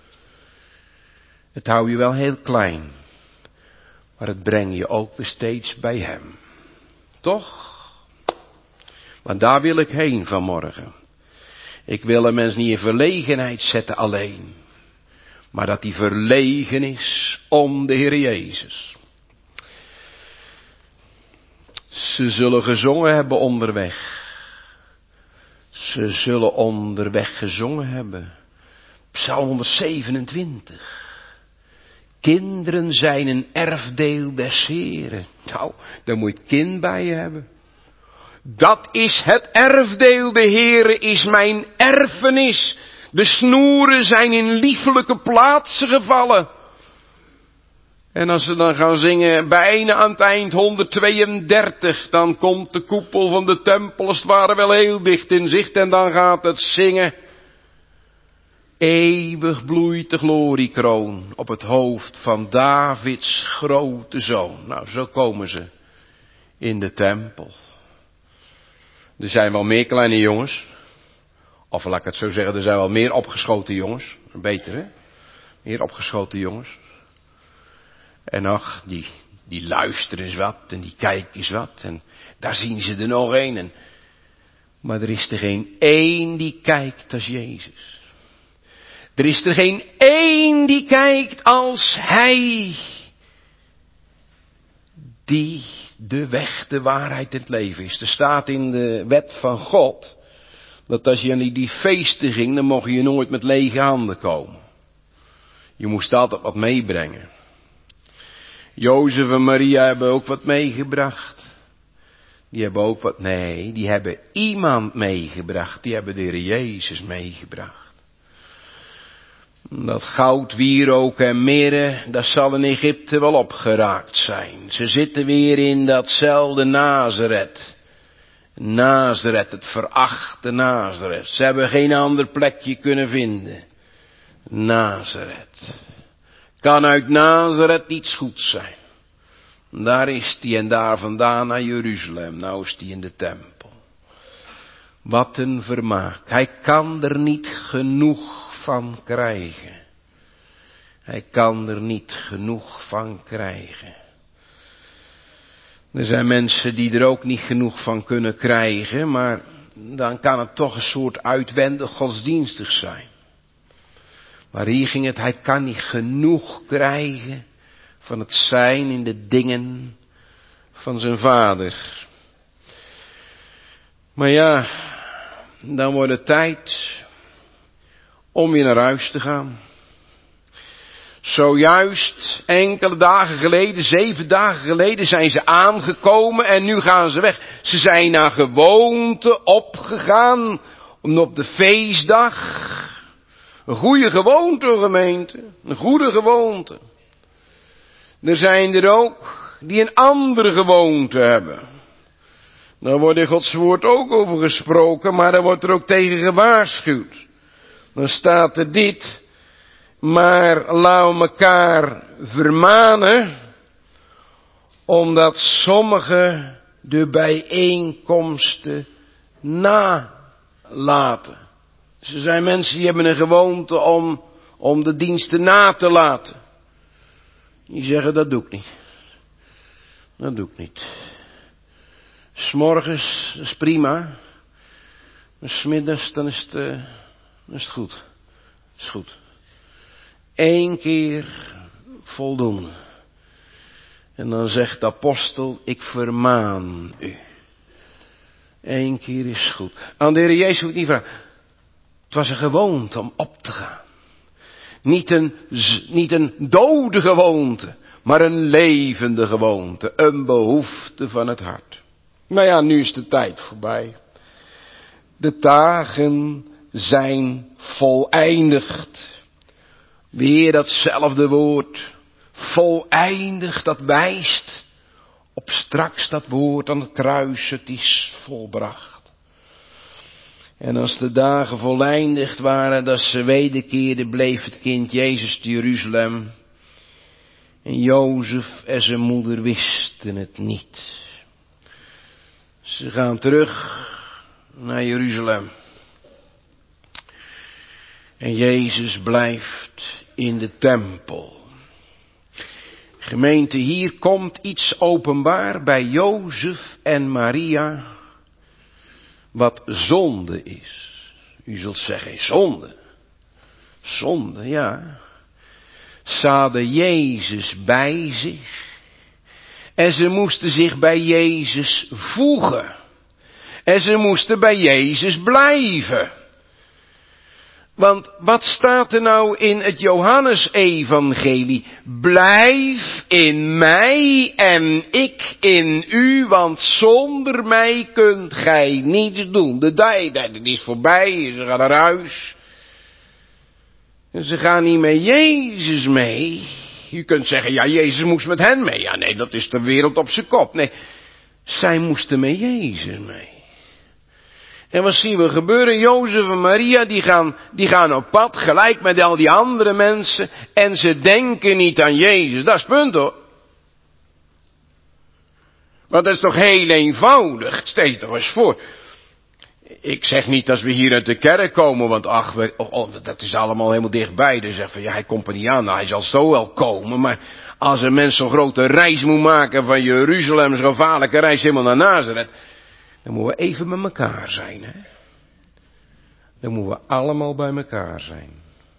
Het hou je wel heel klein. Maar het brengt je ook weer steeds bij hem. Toch? Want daar wil ik heen vanmorgen. Ik wil een mens niet in verlegenheid zetten alleen. Maar dat hij verlegen is om de Heer Jezus. Ze zullen gezongen hebben onderweg. Ze zullen onderweg gezongen hebben. Psalm 127. Kinderen zijn een erfdeel des Heeren. Nou, daar moet je kind bij je hebben. Dat is het erfdeel, de Heere is mijn erfenis. De snoeren zijn in liefelijke plaatsen gevallen. En als ze dan gaan zingen, bijna aan het eind 132, dan komt de koepel van de tempel als het ware wel heel dicht in zicht en dan gaat het zingen. Eeuwig bloeit de gloriekroon op het hoofd van Davids grote zoon. Nou, zo komen ze in de tempel. Er zijn wel meer kleine jongens. Of laat ik het zo zeggen, er zijn wel meer opgeschoten jongens. Beter hè? Meer opgeschoten jongens. En ach, die luisteren eens wat en die kijken eens wat. En daar zien ze er nog een. Maar er is er geen één die kijkt als Jezus. Er is er geen één die kijkt als Hij. Die de weg, de waarheid en het leven is. Er staat in de wet van God, dat als je aan die feesten ging, dan mocht je nooit met lege handen komen. Je moest altijd wat meebrengen. Jozef en Maria hebben ook wat meegebracht. Die hebben ook wat, nee, die hebben iemand meegebracht. Die hebben de Heer Jezus meegebracht. Dat goud, wierook en mirre, dat zal in Egypte wel opgeraakt zijn. Ze zitten weer in datzelfde Nazareth. Nazareth, het verachte Nazareth. Ze hebben geen ander plekje kunnen vinden. Nazareth. Kan uit Nazareth iets goeds zijn. Daar is hij en daar vandaan naar Jeruzalem. Nou is hij in de tempel. Wat een vermaak. Hij kan er niet genoeg van krijgen. Hij kan er niet genoeg van krijgen. Er zijn mensen die er ook niet genoeg van kunnen krijgen, maar dan kan het toch een soort uitwendig godsdienstig zijn. Maar hier ging het, hij kan niet genoeg krijgen van het zijn in de dingen van zijn vader. Maar ja, dan wordt het tijd om weer naar huis te gaan. Zojuist enkele dagen geleden, 7 dagen geleden, zijn ze aangekomen en nu gaan ze weg. Ze zijn naar gewoonte opgegaan om op de feestdag. Een goede gewoonte, gemeente. Een goede gewoonte. Er zijn er ook die een andere gewoonte hebben. Daar wordt in Gods woord ook over gesproken, maar daar wordt er ook tegen gewaarschuwd. Dan staat er dit: maar laten we elkaar vermanen, omdat sommigen de bijeenkomsten nalaten. Ze zijn mensen die hebben een gewoonte om de diensten na te laten. Die zeggen, dat doe ik niet. Dat doe ik niet. 'S morgens is prima. Maar 's middags dan is het goed. Is goed. 1 keer voldoende. En dan zegt de apostel, ik vermaan u. 1 keer is goed. Aan de Heer Jezus moet ik niet vragen. Het was een gewoonte om op te gaan. Niet een dode gewoonte, maar een levende gewoonte. Een behoefte van het hart. Nou ja, nu is de tijd voorbij. De dagen zijn voleindigd. Weer datzelfde woord. Voleindigd, dat wijst op straks dat woord aan het kruis. Het is volbracht. En als de dagen voleindigd waren, dat ze wederkeerden, bleef het kind Jezus te Jeruzalem. En Jozef en zijn moeder wisten het niet. Ze gaan terug naar Jeruzalem. En Jezus blijft in de tempel. Gemeente, hier komt iets openbaar bij Jozef en Maria, wat zonde is. U zult zeggen, zonde. Zonde, ja. Ze hadden Jezus bij zich. En ze moesten zich bij Jezus voegen. En ze moesten bij Jezus blijven. Want wat staat er nou in het Johannesevangelie? Blijf in mij en ik in u, want zonder mij kunt gij niets doen. De tijd is voorbij, ze gaan naar huis. En ze gaan niet met Jezus mee. Je kunt zeggen, ja, Jezus moest met hen mee. Ja, nee, dat is de wereld op zijn kop. Nee, zij moesten met Jezus mee. En wat zien we gebeuren? Jozef en Maria, die gaan op pad, gelijk met al die andere mensen. En ze denken niet aan Jezus. Dat is het punt, hoor. Want dat is toch heel eenvoudig. Stel je toch eens voor. Ik zeg niet dat we hier uit de kerk komen, want dat is allemaal helemaal dichtbij. Dus zeggen van, ja, hij komt er niet aan, nou, hij zal zo wel komen. Maar als een mens zo'n grote reis moet maken van Jeruzalem, zo'n gevaarlijke reis helemaal naar Nazareth, dan moeten we even met elkaar zijn, hè. Dan moeten we allemaal bij elkaar zijn.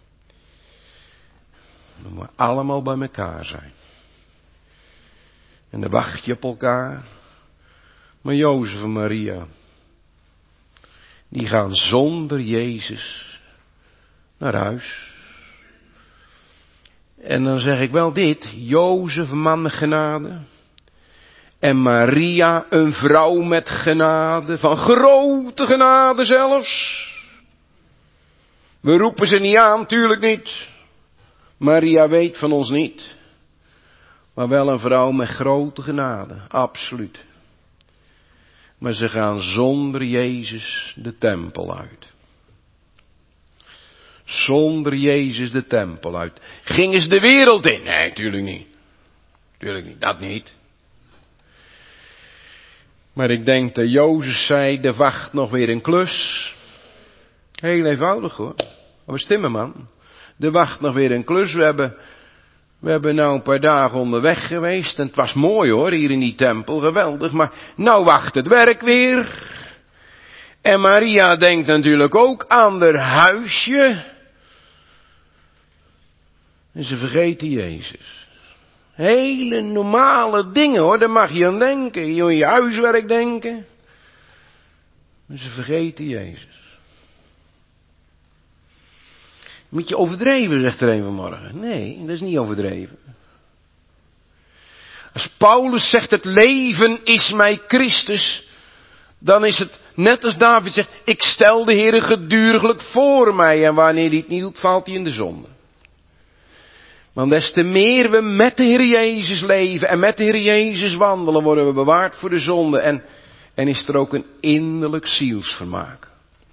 Dan moeten we allemaal bij elkaar zijn. En dan wacht je op elkaar. Maar Jozef en Maria, die gaan zonder Jezus naar huis. En dan zeg ik wel dit, Jozef, een man met genade. En Maria, een vrouw met genade, van grote genade zelfs. We roepen ze niet aan, tuurlijk niet. Maria weet van ons niet. Maar wel een vrouw met grote genade, absoluut. Maar ze gaan zonder Jezus de tempel uit. Zonder Jezus de tempel uit. Gingen ze de wereld in? Nee, natuurlijk niet. Tuurlijk niet, dat niet. Maar ik denk dat Jozef zei, er wacht nog weer een klus. Heel eenvoudig hoor. Maar stimmen man. Er wacht nog weer een klus. We hebben nou een paar dagen onderweg geweest. En het was mooi hoor, hier in die tempel. Geweldig. Maar nou wacht het werk weer. En Maria denkt natuurlijk ook aan haar huisje. En ze vergeten Jezus. Hele normale dingen hoor, daar mag je aan denken. Je aan je huiswerk denken. Maar ze vergeten Jezus. Moet je overdreven, zegt er een vanmorgen. Nee, dat is niet overdreven. Als Paulus zegt het leven is mij Christus, dan is het net als David zegt, ik stel de Heere geduriglijk voor mij. En wanneer hij het niet doet, valt hij in de zonde. Want des te meer we met de Heer Jezus leven en met de Heer Jezus wandelen, worden we bewaard voor de zonde. En is er ook een innerlijk zielsvermaak.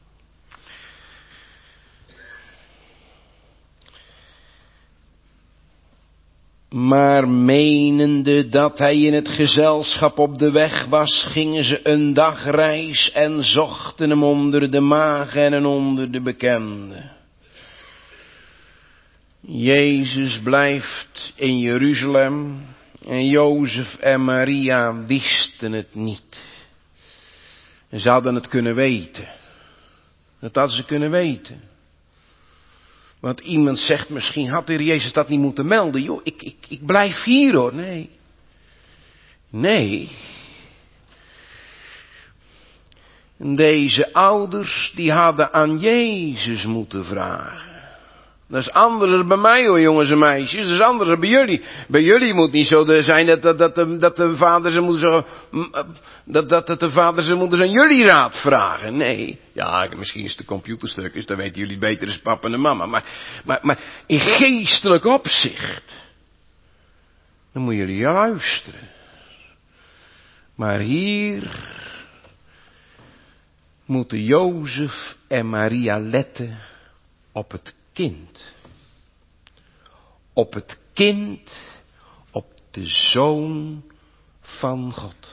Maar menende dat hij in het gezelschap op de weg was, gingen ze een dagreis en zochten hem onder de magen en onder de bekenden. Jezus blijft in Jeruzalem en Jozef en Maria wisten het niet. En ze hadden het kunnen weten. Dat hadden ze kunnen weten. Want iemand zegt misschien, had de Heer Jezus dat niet moeten melden? Joh, ik blijf hier hoor. Nee. Nee. Deze ouders, die hadden aan Jezus moeten vragen. Dat is anders bij mij hoor, jongens en meisjes. Dat is anders bij jullie. Bij jullie moet niet zo zijn dat de vader ze moet zeggen, dat de vader ze moeten aan jullie raad vragen. Nee. Ja, misschien is het een computerstuk, dus dan weten jullie beter als papa en mama. Maar in geestelijk opzicht, dan moeten jullie luisteren. Maar hier moeten Jozef en Maria letten op het kind. Op het kind, op de Zoon van God.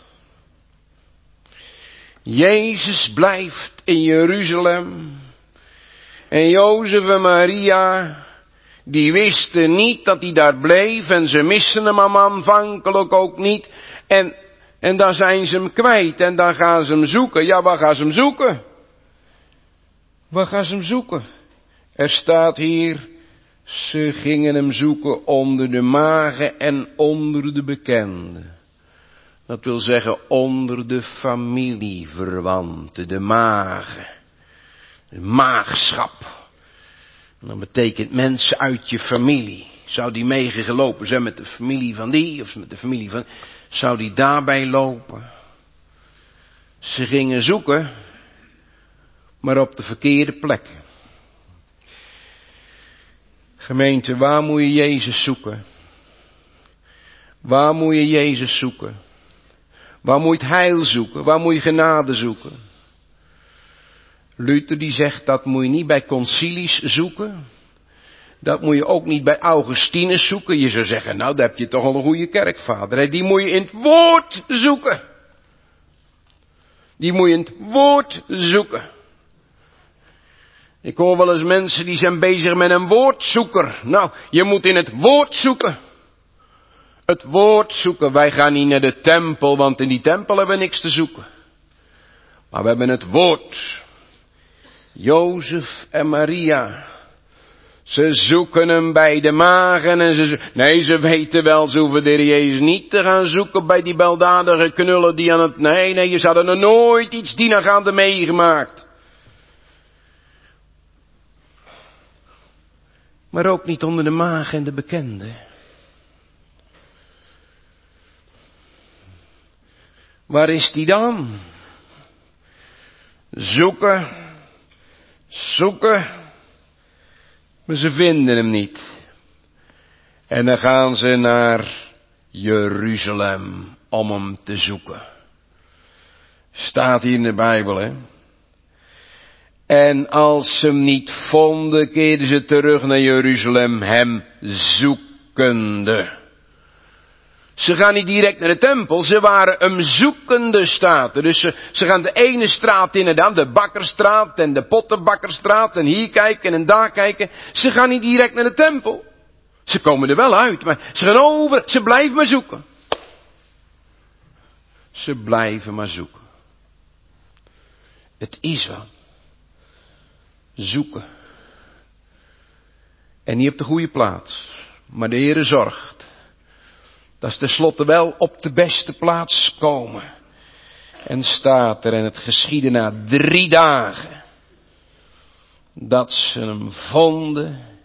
Jezus blijft in Jeruzalem. En Jozef en Maria, die wisten niet dat hij daar bleef. En ze missen hem aanvankelijk ook niet. En dan zijn ze hem kwijt. En dan gaan ze hem zoeken. Ja, waar gaan ze hem zoeken? Waar gaan ze hem zoeken? Er staat hier, ze gingen hem zoeken onder de magen en onder de bekenden. Dat wil zeggen onder de familieverwanten, de magen. De maagschap. En dat betekent mensen uit je familie. Zou die meegelopen zijn met de familie van die of met de familie van... Zou die daarbij lopen? Ze gingen zoeken, maar op de verkeerde plekken. Gemeente, waar moet je Jezus zoeken? Waar moet je Jezus zoeken? Waar moet je het heil zoeken? Waar moet je genade zoeken? Luther die zegt, dat moet je niet bij concilies zoeken. Dat moet je ook niet bij Augustinus zoeken. Je zou zeggen, nou, daar heb je toch al een goede kerkvader. Die moet je in het woord zoeken. Die moet je in het woord zoeken. Ik hoor wel eens mensen die zijn bezig met een woordzoeker. Nou, je moet in het woord zoeken. Het woord zoeken. Wij gaan niet naar de tempel, want in die tempel hebben we niks te zoeken. Maar we hebben het woord. Jozef en Maria. Ze zoeken hem bij de magen en ze weten wel, ze hoeven de Heer Jezus niet te gaan zoeken bij die baldadige knullen die aan het... Nee, ze hadden er nooit iets dienagaande meegemaakt. Maar ook niet onder de magen en de bekenden. Waar is die dan? Zoeken. Maar ze vinden hem niet. En dan gaan ze naar Jeruzalem om hem te zoeken. Staat hier in de Bijbel, hè. En als ze hem niet vonden, keerden ze terug naar Jeruzalem, hem zoekende. Ze gaan niet direct naar de tempel, ze waren hem zoekende, staat er. Dus ze gaan de ene straat in en dan de bakkerstraat en de pottenbakkerstraat en hier kijken en daar kijken. Ze gaan niet direct naar de tempel. Ze komen er wel uit, maar ze gaan over, ze blijven maar zoeken. Ze blijven maar zoeken. Het is wel. Zoeken. En niet op de goede plaats, maar de Heere zorgt. Dat ze tenslotte wel op de beste plaats komen. En staat er, en het geschiedde na 3 dagen, dat ze hem vonden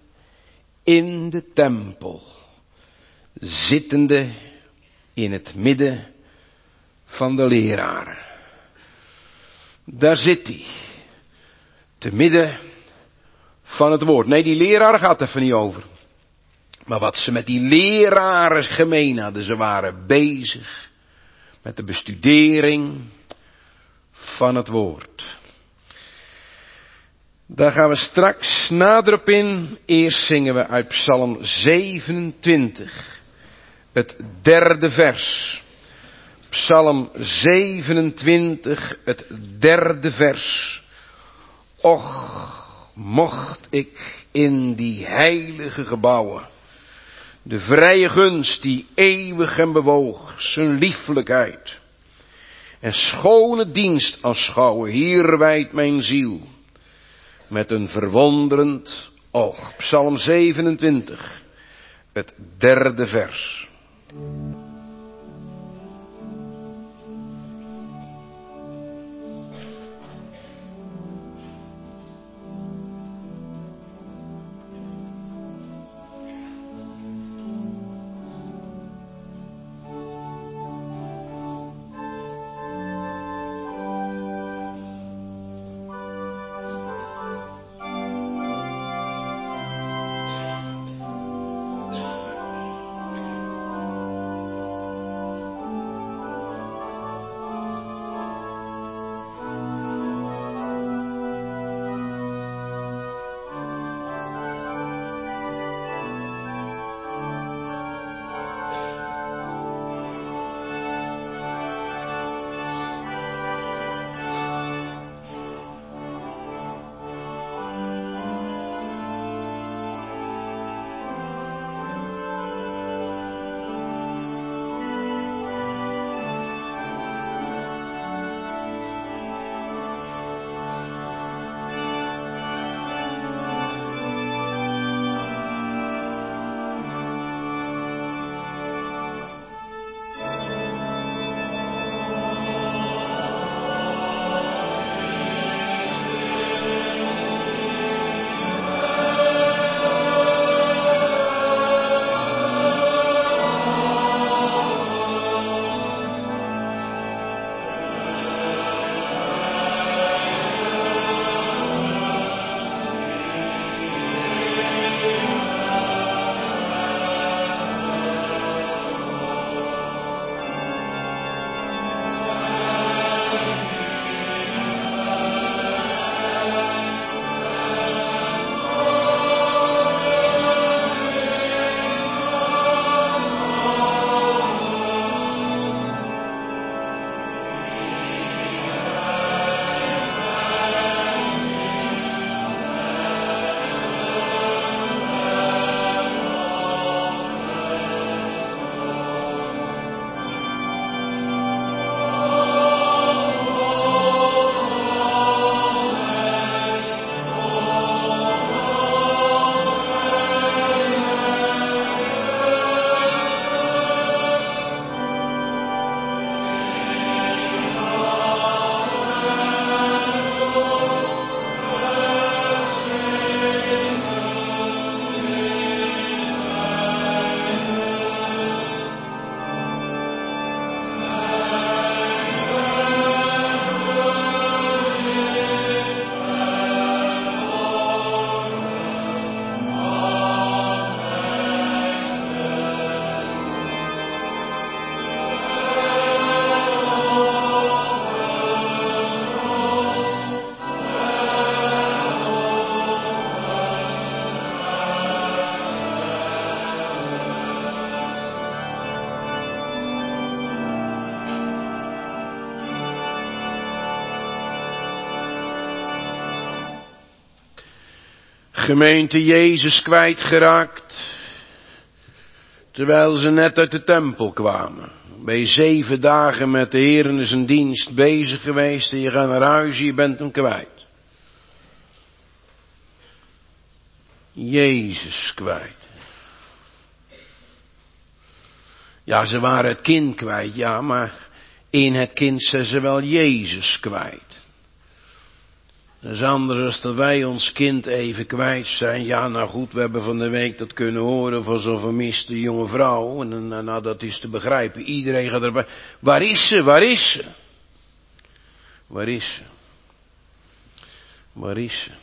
in de tempel, zittende in het midden van de leraren. Daar zit hij, te midden van het woord. Nee, die leraren gaat er even niet over. Maar wat ze met die leraren gemeen hadden, ze waren bezig met de bestudering van het woord. Daar gaan we straks nader op in. Eerst zingen we uit Psalm 27, het 3e vers. Psalm 27, het 3e vers. Och, mocht ik in die heilige gebouwen de vrije gunst die eeuwig en bewoog, zijn lieflijkheid en schone dienst aanschouwen, hier wijdt mijn ziel met een verwonderend oog. Psalm 27, het 3e vers. Gemeente, Jezus kwijtgeraakt, terwijl ze net uit de tempel kwamen. Ben je 7 dagen met de Heer in zijn dienst bezig geweest en je gaat naar huis en je bent hem kwijt. Jezus kwijt. Ja, ze waren het kind kwijt, ja, maar in het kind zijn ze wel Jezus kwijt. Dat is anders als dat wij ons kind even kwijt zijn. Ja, nou goed, we hebben van de week dat kunnen horen van zo'n vermiste jonge vrouw. En nou, dat is te begrijpen. Iedereen gaat erbij. Waar is ze? Waar is ze? Waar is ze? Waar is ze?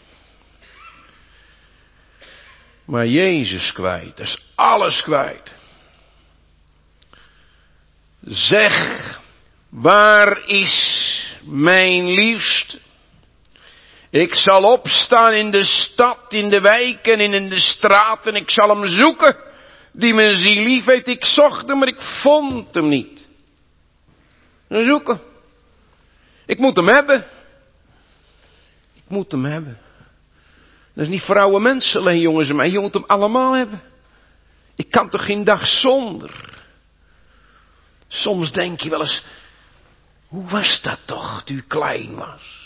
Maar Jezus kwijt, dat is alles kwijt. Zeg, waar is mijn liefste? Ik zal opstaan in de stad, in de wijken en in de straat en ik zal hem zoeken. Die me ziel lief heeft, ik zocht hem, maar ik vond hem niet. Zoeken. Ik moet hem hebben. Ik moet hem hebben. Dat is niet voor oude mensen alleen, jongens en mij. Je moet hem allemaal hebben. Ik kan toch geen dag zonder. Soms denk je wel eens, hoe was dat toch, toen u klein was?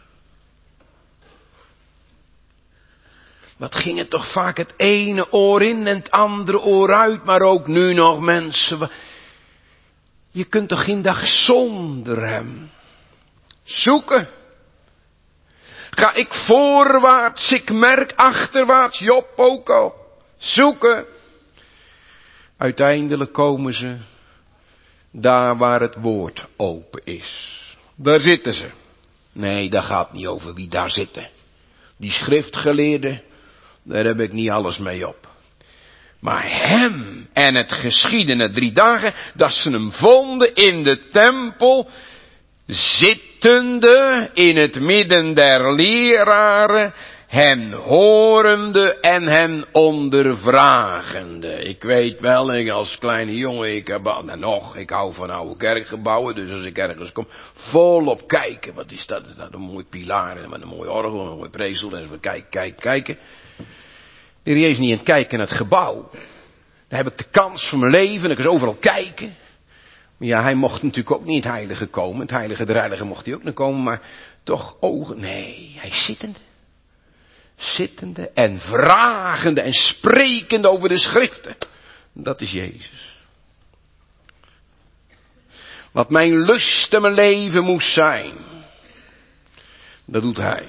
Wat ging het toch vaak het ene oor in en het andere oor uit, maar ook nu nog mensen. Je kunt toch geen dag zonder hem. Zoeken. Ga ik voorwaarts, ik merk achterwaarts, Job ook al. Zoeken. Uiteindelijk komen ze daar waar het woord open is. Daar zitten ze. Nee, dat gaat niet over wie daar zitten. Die schriftgeleerden, daar heb ik niet alles mee op. Maar hem en het geschiedene 3 dagen, dat ze hem vonden in de tempel, zittende in het midden der leraren, hen horende en hen ondervragende. Ik weet wel, ik als kleine jongen, ik hou van oude kerkgebouwen, dus als ik ergens kom, volop kijken. Wat is dat? Dat een mooi pilaar, met een mooi orgel, een mooi prezel, en we kijken. De Heer is niet aan het kijken naar het gebouw. Daar heb ik de kans van mijn leven, ik kan overal kijken. Maar ja, hij mocht natuurlijk ook niet in het heilige komen. Het heilige der heiligen mocht hij ook niet komen, maar toch ogen. Nee, hij is zittende. Zittende en vragende en sprekende over de schriften. Dat is Jezus. Wat mijn lust en mijn leven moest zijn. Dat doet hij.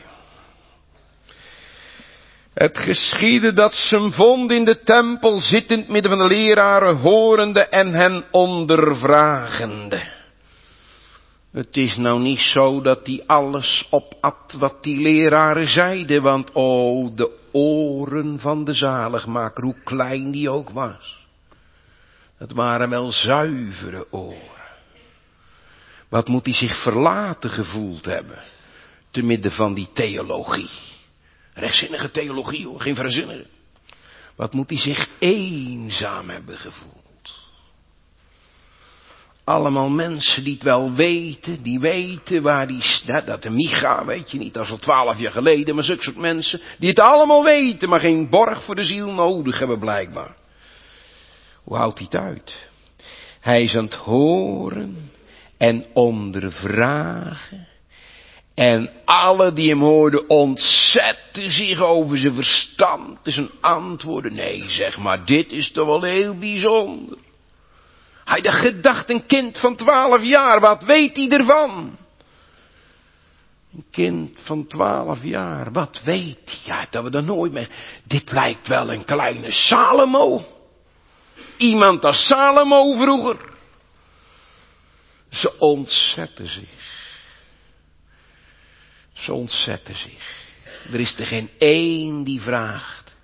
Het geschiedde dat ze hem vonden in de tempel, zittend midden van de leraren, horende en hen ondervragende. Het is nou niet zo dat hij alles opat wat die leraren zeiden, want de oren van de zaligmaker, hoe klein die ook was. Het waren wel zuivere oren. Wat moet hij zich verlaten gevoeld hebben, te midden van die theologie. Rechtzinnige theologie hoor, geen verzinnige. Wat moet hij zich eenzaam hebben gevoeld. Allemaal mensen die het wel weten, die weten waar die staat. Dat de Micha, weet je niet, dat is al 12 jaar geleden, maar zulke soort mensen. Die het allemaal weten, maar geen borg voor de ziel nodig hebben blijkbaar. Hoe houdt hij het uit? Hij is aan het horen en ondervragen. En alle die hem hoorden ontzetten zich over zijn verstand en zijn antwoorden. Nee, zeg maar, dit is toch wel heel bijzonder. Hij had gedacht, een kind van 12 jaar, wat weet hij ervan? Een kind van 12 jaar, wat weet hij? Ja, dat we er nooit meer. Dit lijkt wel een kleine Salomo. Iemand als Salomo vroeger. Ze ontzetten zich. Ze ontzetten zich. Er is er geen één die vraagt.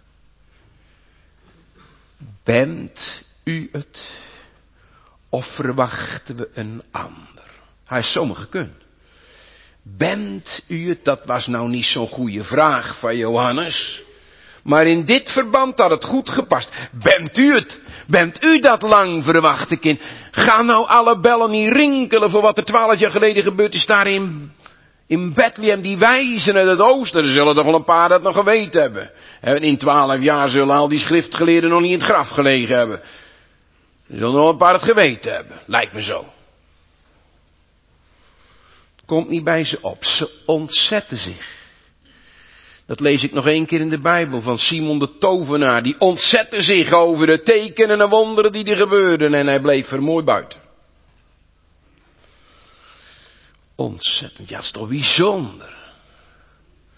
Bent u het? Of verwachten we een ander? Hij is zomaar gekund. Bent u het? Dat was nou niet zo'n goede vraag van Johannes. Maar in dit verband had het goed gepast. Bent u het? Bent u dat lang verwachte kind? Gaan nou alle bellen niet rinkelen voor wat er 12 jaar geleden gebeurd is daar in Bethlehem, die wijzen uit het oosten. Er zullen toch wel een paar dat nog geweten hebben. En in 12 jaar zullen al die schriftgeleerden nog niet in het graf gelegen hebben. Er zullen nog een paar het geweten hebben. Lijkt me zo. Het komt niet bij ze op. Ze ontzetten zich. Dat lees ik nog 1 keer in de Bijbel van Simon de tovenaar. Die ontzette zich over de tekenen en wonderen die er gebeurden. En hij bleef vermoeid buiten. Ontzettend. Ja, het is toch bijzonder.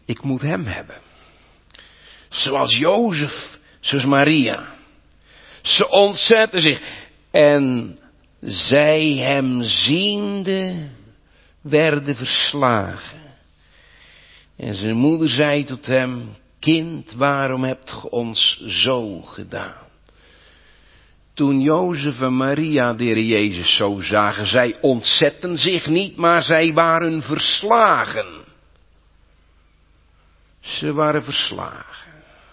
Ik moet hem hebben. Zoals Jozef, zoals Maria. Ze ontzetten zich. En zij hem ziende werden verslagen. En zijn moeder zei tot hem: kind, waarom hebt ge ons zo gedaan? Toen Jozef en Maria de Heer Jezus zo zagen, zij ontzetten zich niet, maar zij waren verslagen. Ze waren verslagen.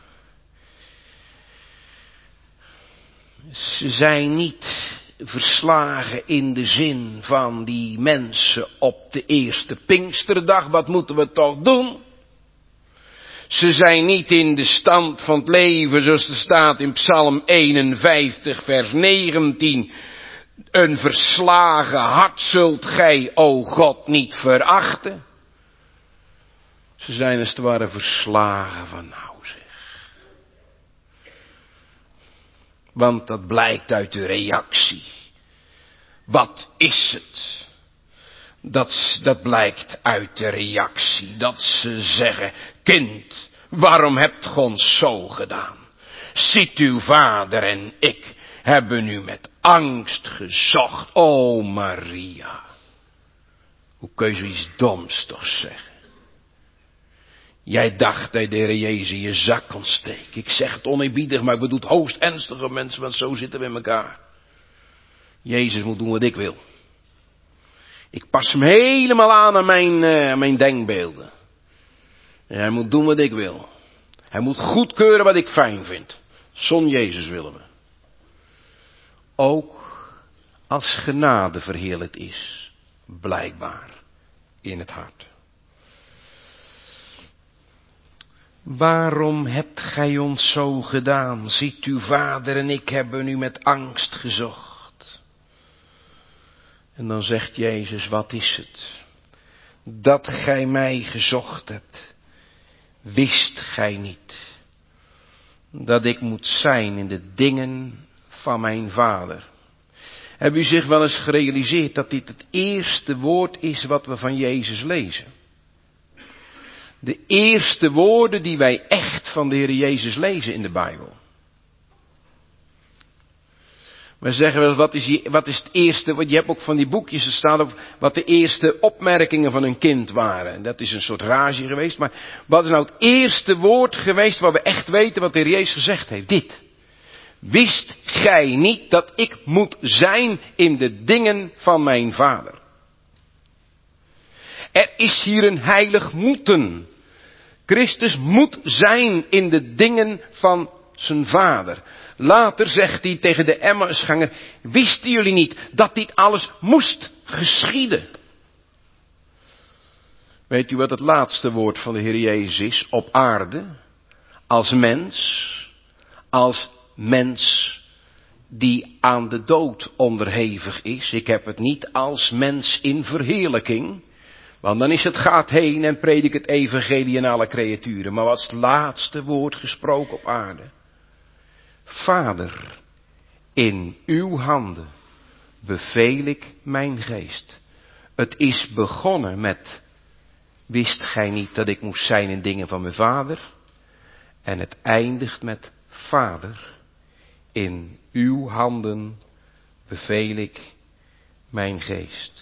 Ze zijn niet verslagen in de zin van die mensen op de eerste Pinksterdag. Wat moeten we toch doen? Ze zijn niet in de stand van het leven zoals er staat in Psalm 51 vers 19. Een verslagen hart zult gij, o God, niet verachten. Ze zijn als het ware verslagen van nou zeg. Want dat blijkt uit de reactie. Wat is het? Dat blijkt uit de reactie. Dat ze zeggen: kind, waarom hebt ge ons zo gedaan? Ziet uw vader en ik hebben u met angst gezocht. O Maria. Hoe kun je zoiets doms toch zeggen? Jij dacht dat je de Heer Jezus in je zak kon steken. Ik zeg het oneerbiedig, maar ik bedoel het hoogst ernstige mensen, want zo zitten we in elkaar. Jezus moet doen wat ik wil. Ik pas hem helemaal aan mijn denkbeelden. En hij moet doen wat ik wil. Hij moet goedkeuren wat ik fijn vind. Zon Jezus willen we. Ook als genade verheerlijkt is, blijkbaar in het hart. Waarom hebt gij ons zo gedaan? Ziet uw vader en ik hebben u met angst gezocht. En dan zegt Jezus: wat is het? Dat gij mij gezocht hebt. Wist gij niet dat ik moet zijn in de dingen van mijn vader? Hebben u zich wel eens gerealiseerd dat dit het eerste woord is wat we van Jezus lezen? De eerste woorden die wij echt van de Heer Jezus lezen in de Bijbel. We zeggen wel, wat is het eerste, want je hebt ook van die boekjes, er staat op wat de eerste opmerkingen van een kind waren. Dat is een soort rage geweest, maar wat is nou het eerste woord geweest waar we echt weten wat de Heer Jezus gezegd heeft? Dit. Wist gij niet dat ik moet zijn in de dingen van mijn vader? Er is hier een heilig moeten. Christus moet zijn in de dingen van zijn vader. Later zegt hij tegen de Emmausganger: wisten jullie niet dat dit alles moest geschieden? Weet u wat het laatste woord van de Heer Jezus is op aarde? Als mens die aan de dood onderhevig is. Ik heb het niet als mens in verheerlijking. Want dan is het gaat heen en predik het evangelie aan alle creaturen. Maar wat is het laatste woord gesproken op aarde? Vader, in uw handen beveel ik mijn geest. Het is begonnen met: wist gij niet dat ik moest zijn in dingen van mijn vader? En het eindigt met: Vader, in uw handen beveel ik mijn geest.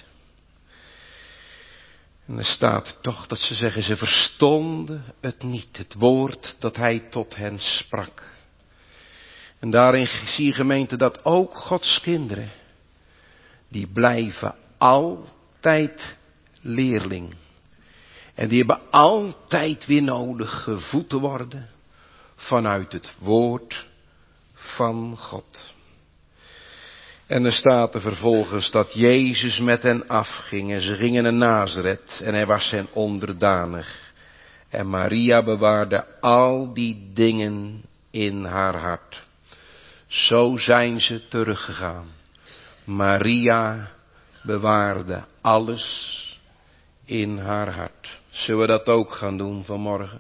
En er staat toch dat ze zeggen, ze verstonden het niet, het woord dat hij tot hen sprak. En daarin zie je gemeente dat ook Gods kinderen, die blijven altijd leerling. En die hebben altijd weer nodig gevoed te worden vanuit het woord van God. En er staat er vervolgens dat Jezus met hen afging en ze gingen naar Nazareth en hij was hen onderdanig. En Maria bewaarde al die dingen in haar hart. Zo zijn ze teruggegaan. Maria bewaarde alles in haar hart. Zullen we dat ook gaan doen vanmorgen?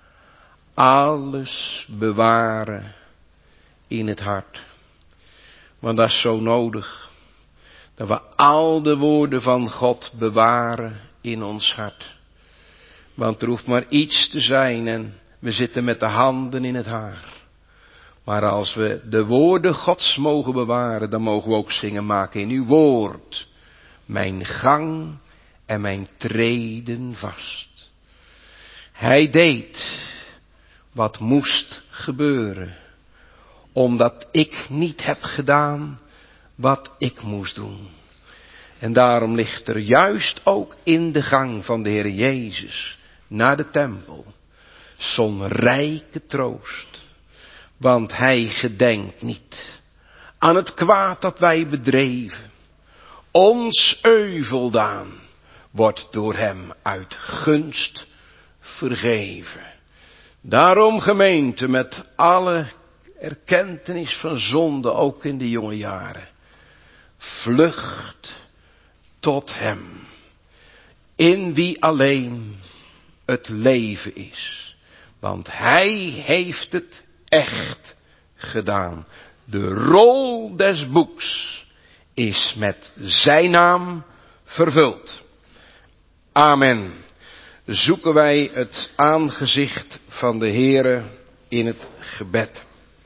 Alles bewaren in het hart. Want dat is zo nodig. Dat we al de woorden van God bewaren in ons hart. Want er hoeft maar iets te zijn en we zitten met de handen in het haar. Maar als we de woorden Gods mogen bewaren, dan mogen we ook zingen: maak in uw woord mijn gang en mijn treden vast. Hij deed wat moest gebeuren, omdat ik niet heb gedaan wat ik moest doen. En daarom ligt er juist ook in de gang van de Heer Jezus naar de tempel zo'n rijke troost. Want hij gedenkt niet aan het kwaad dat wij bedreven. Ons euveldaan wordt door hem uit gunst vergeven. Daarom gemeente, met alle erkentenis van zonde, ook in de jonge jaren, vlucht tot hem, in wie alleen het leven is. Want hij heeft het echt gedaan. De rol des boeks is met zijn naam vervuld. Amen. Zoeken wij het aangezicht van de Heere in het gebed.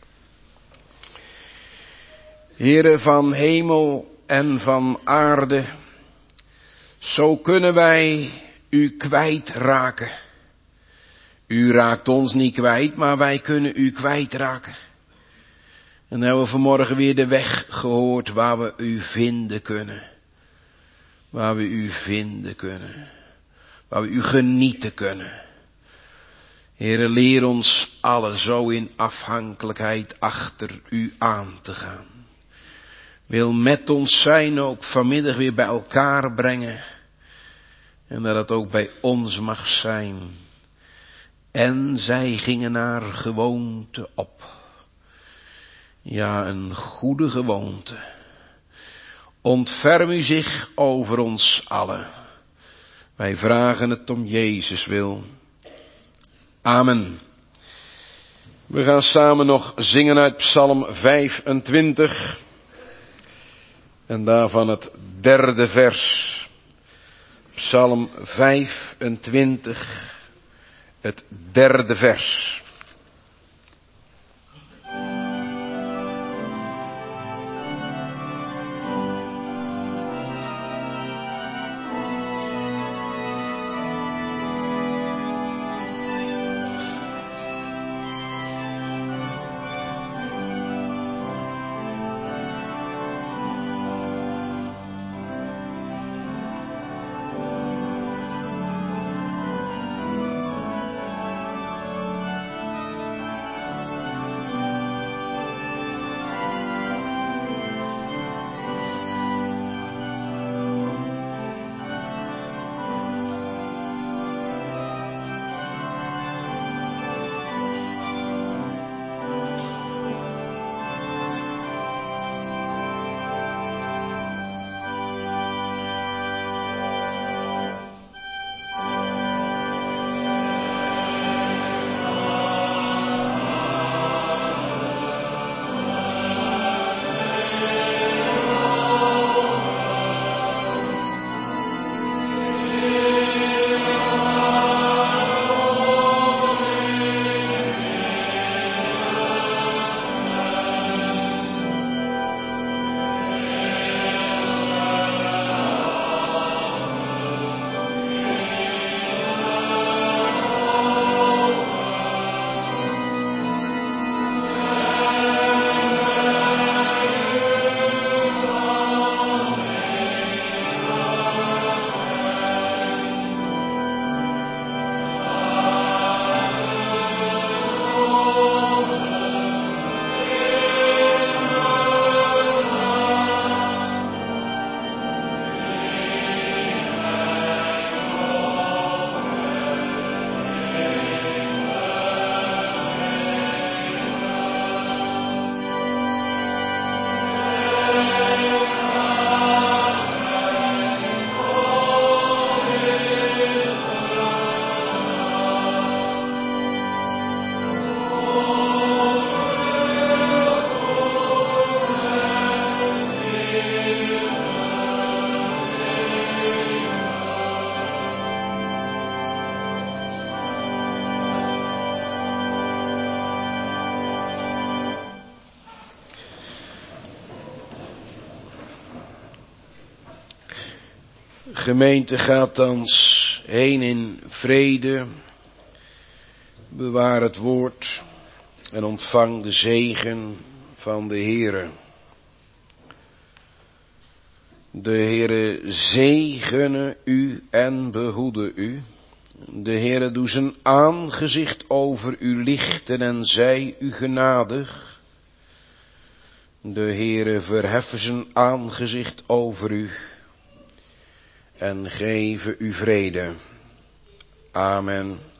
Heere van hemel en van aarde, zo kunnen wij u kwijtraken. U raakt ons niet kwijt, maar wij kunnen u kwijtraken. En dan hebben we vanmorgen weer de weg gehoord waar we u vinden kunnen. Waar we u vinden kunnen. Waar we u genieten kunnen. Heere, leer ons alle zo in afhankelijkheid achter u aan te gaan. Wil met ons zijn ook vanmiddag weer bij elkaar brengen. En dat het ook bij ons mag zijn. En zij gingen naar gewoonte op. Ja, een goede gewoonte. Ontferm u zich over ons allen. Wij vragen het om Jezus wil. Amen. We gaan samen nog zingen uit Psalm 25. En daarvan het 3e vers. Psalm 25. Het 3e vers. gemeente gaat thans heen in vrede. Bewaar het woord en ontvang de zegen van de Heere. De Heere zegene u en behoede u. De Heere doe zijn aangezicht over u lichten en zij u genadig. De Heere verheffen zijn aangezicht over u en geven u vrede. Amen.